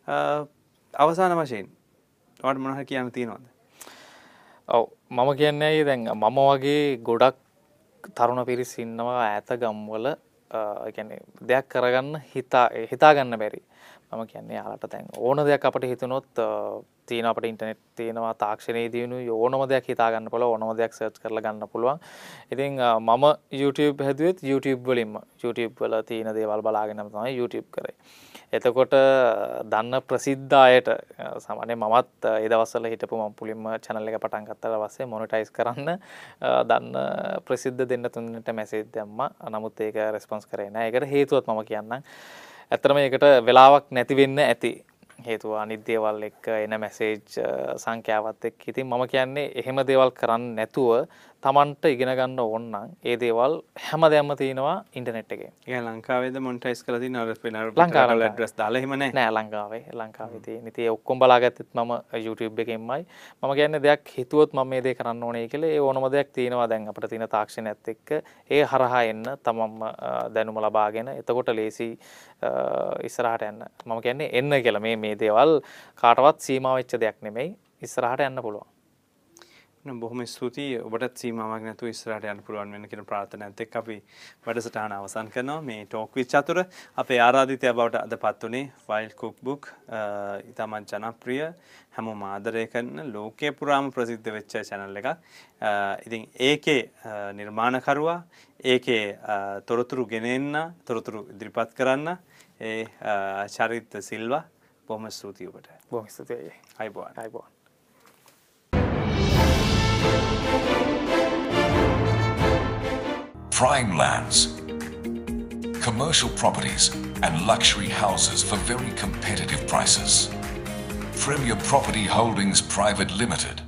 අවසාන වශයෙන් ඔයාලට මොනවද කියන්න තියෙනවද? ඔව් මම කියන්නේ ඇයි දැන් මම වගේ ගොඩක් තරුණ පිරිස් ඉන්නවා ඈත ගම්වල ඒ කියන්නේ දෙයක් කරගන්න හිතා හිතා ගන්න බැරි. මම කියන්නේ යාලට දැන් ඕන දෙයක් අපිට හිතුනොත් තියෙන අපිට ඉන්ටර්නෙට් තියෙනවා තාක්ෂණයේ දිනුයි ඕනම දෙයක් හිතා ගන්න පුළුවන් ඕනම දෙයක් සර්ච් කරලා ගන්න පුළුවන්. ඉතින් මම YouTube හැදුවෙත් YouTube වලින්ම YouTube වල තියෙන දේවල් බලාගෙන තමයි YouTube කරේ. එතකොට දන්න ප්‍රසිද්ධ අයට සාමාන්‍යයෙන් මමත් ඒ දවස්වල හිටපු මම පුලින්ම channel එක පටන් ගත්තාට පස්සේ මොනිටයිස් කරන්න දන්න ප්‍රසිද්ධ දෙන්න තුනට මැසේජ් දැම්මා. නමුත් ඒක රෙස්පොන්ස් කරේ නැහැ. ඒකට හේතුවත් මම කියන්නම්. ඇත්තටම ඒකට වෙලාවක් නැති වෙන්න ඇති. හේතුව අනිත් දේවල් එක්ක එන මැසේජ් සංඛ්‍යාවත් එක්ක. ඉතින් මම කියන්නේ එහෙම දේවල් කරන්නේ නැතුව Tamanට ඉගෙන ගන්න ඕන නම් ඒ දේවල් හැමදේම තියෙනවා ඉන්ටර්නෙට් එකේ. ඒක ලංකාවේද මොනිටයිස් කරලා තියෙන අර ලංකාවේ ඇඩ්‍රස් දාලා එහෙම නැහැ. නෑ ලංකාවේ ලංකාවේ තියෙන. ඉතින් ඒ ඔක්කොම බලාගත්තෙත් මම YouTube එකෙන්මයි. මම කියන්නේ දෙයක් හිතුවොත් මම මේ දේ කරන්න ඕනේ කියලා ඒ ඕනම දෙයක් තියෙනවා දැන් අපිට තියෙන තාක්ෂණයත් එක්ක ඒ හරහා එන්න තමන්ම දැනුම ලබාගෙන එතකොට ලේසි ඉස්සරහට යන්න. මම කියන්නේ එන්න කියලා මේ මේ දේවල් කාටවත් සීමා වෙච්ච දෙයක් නෙමෙයි. ඉස්සරහට යන්න පුළුවන්. බොහොම ස්තුතියි ඔබටත් සීමාවක් නැතුව ඉස්සරහට යන්න පුළුවන් වෙන කියන ප්‍රාර්ථනාවත් එක්ක අපි වැඩසටහන අවසන් කරනවා. මේ ටෝක් විත් චතුර අපේ ආරාධිතයා බවට අදපත් උනේ වයිල්ඩ් කුක් බුක්. ඉතාමත් ජනප්‍රිය හැමෝම ආදරය කරන ලෝකේ පුරාම ප්‍රසිද්ධ වෙච්ච channel එකක්. ඉතින් ඒකේ නිර්මාණකරුවා ඒකේ තොරතුරු ගෙනෙන්න තොරතුරු ඉදිරිපත් කරන්න ඒ චරිත් සිල්වා බොහොම ස්තුතියි ඔබට. බොහොම ස්තුතියි. අයබෝවන්. අයබෝවන්. Prime lands, commercial properties and luxury houses for very competitive prices. Premier Property Holdings Private Limited.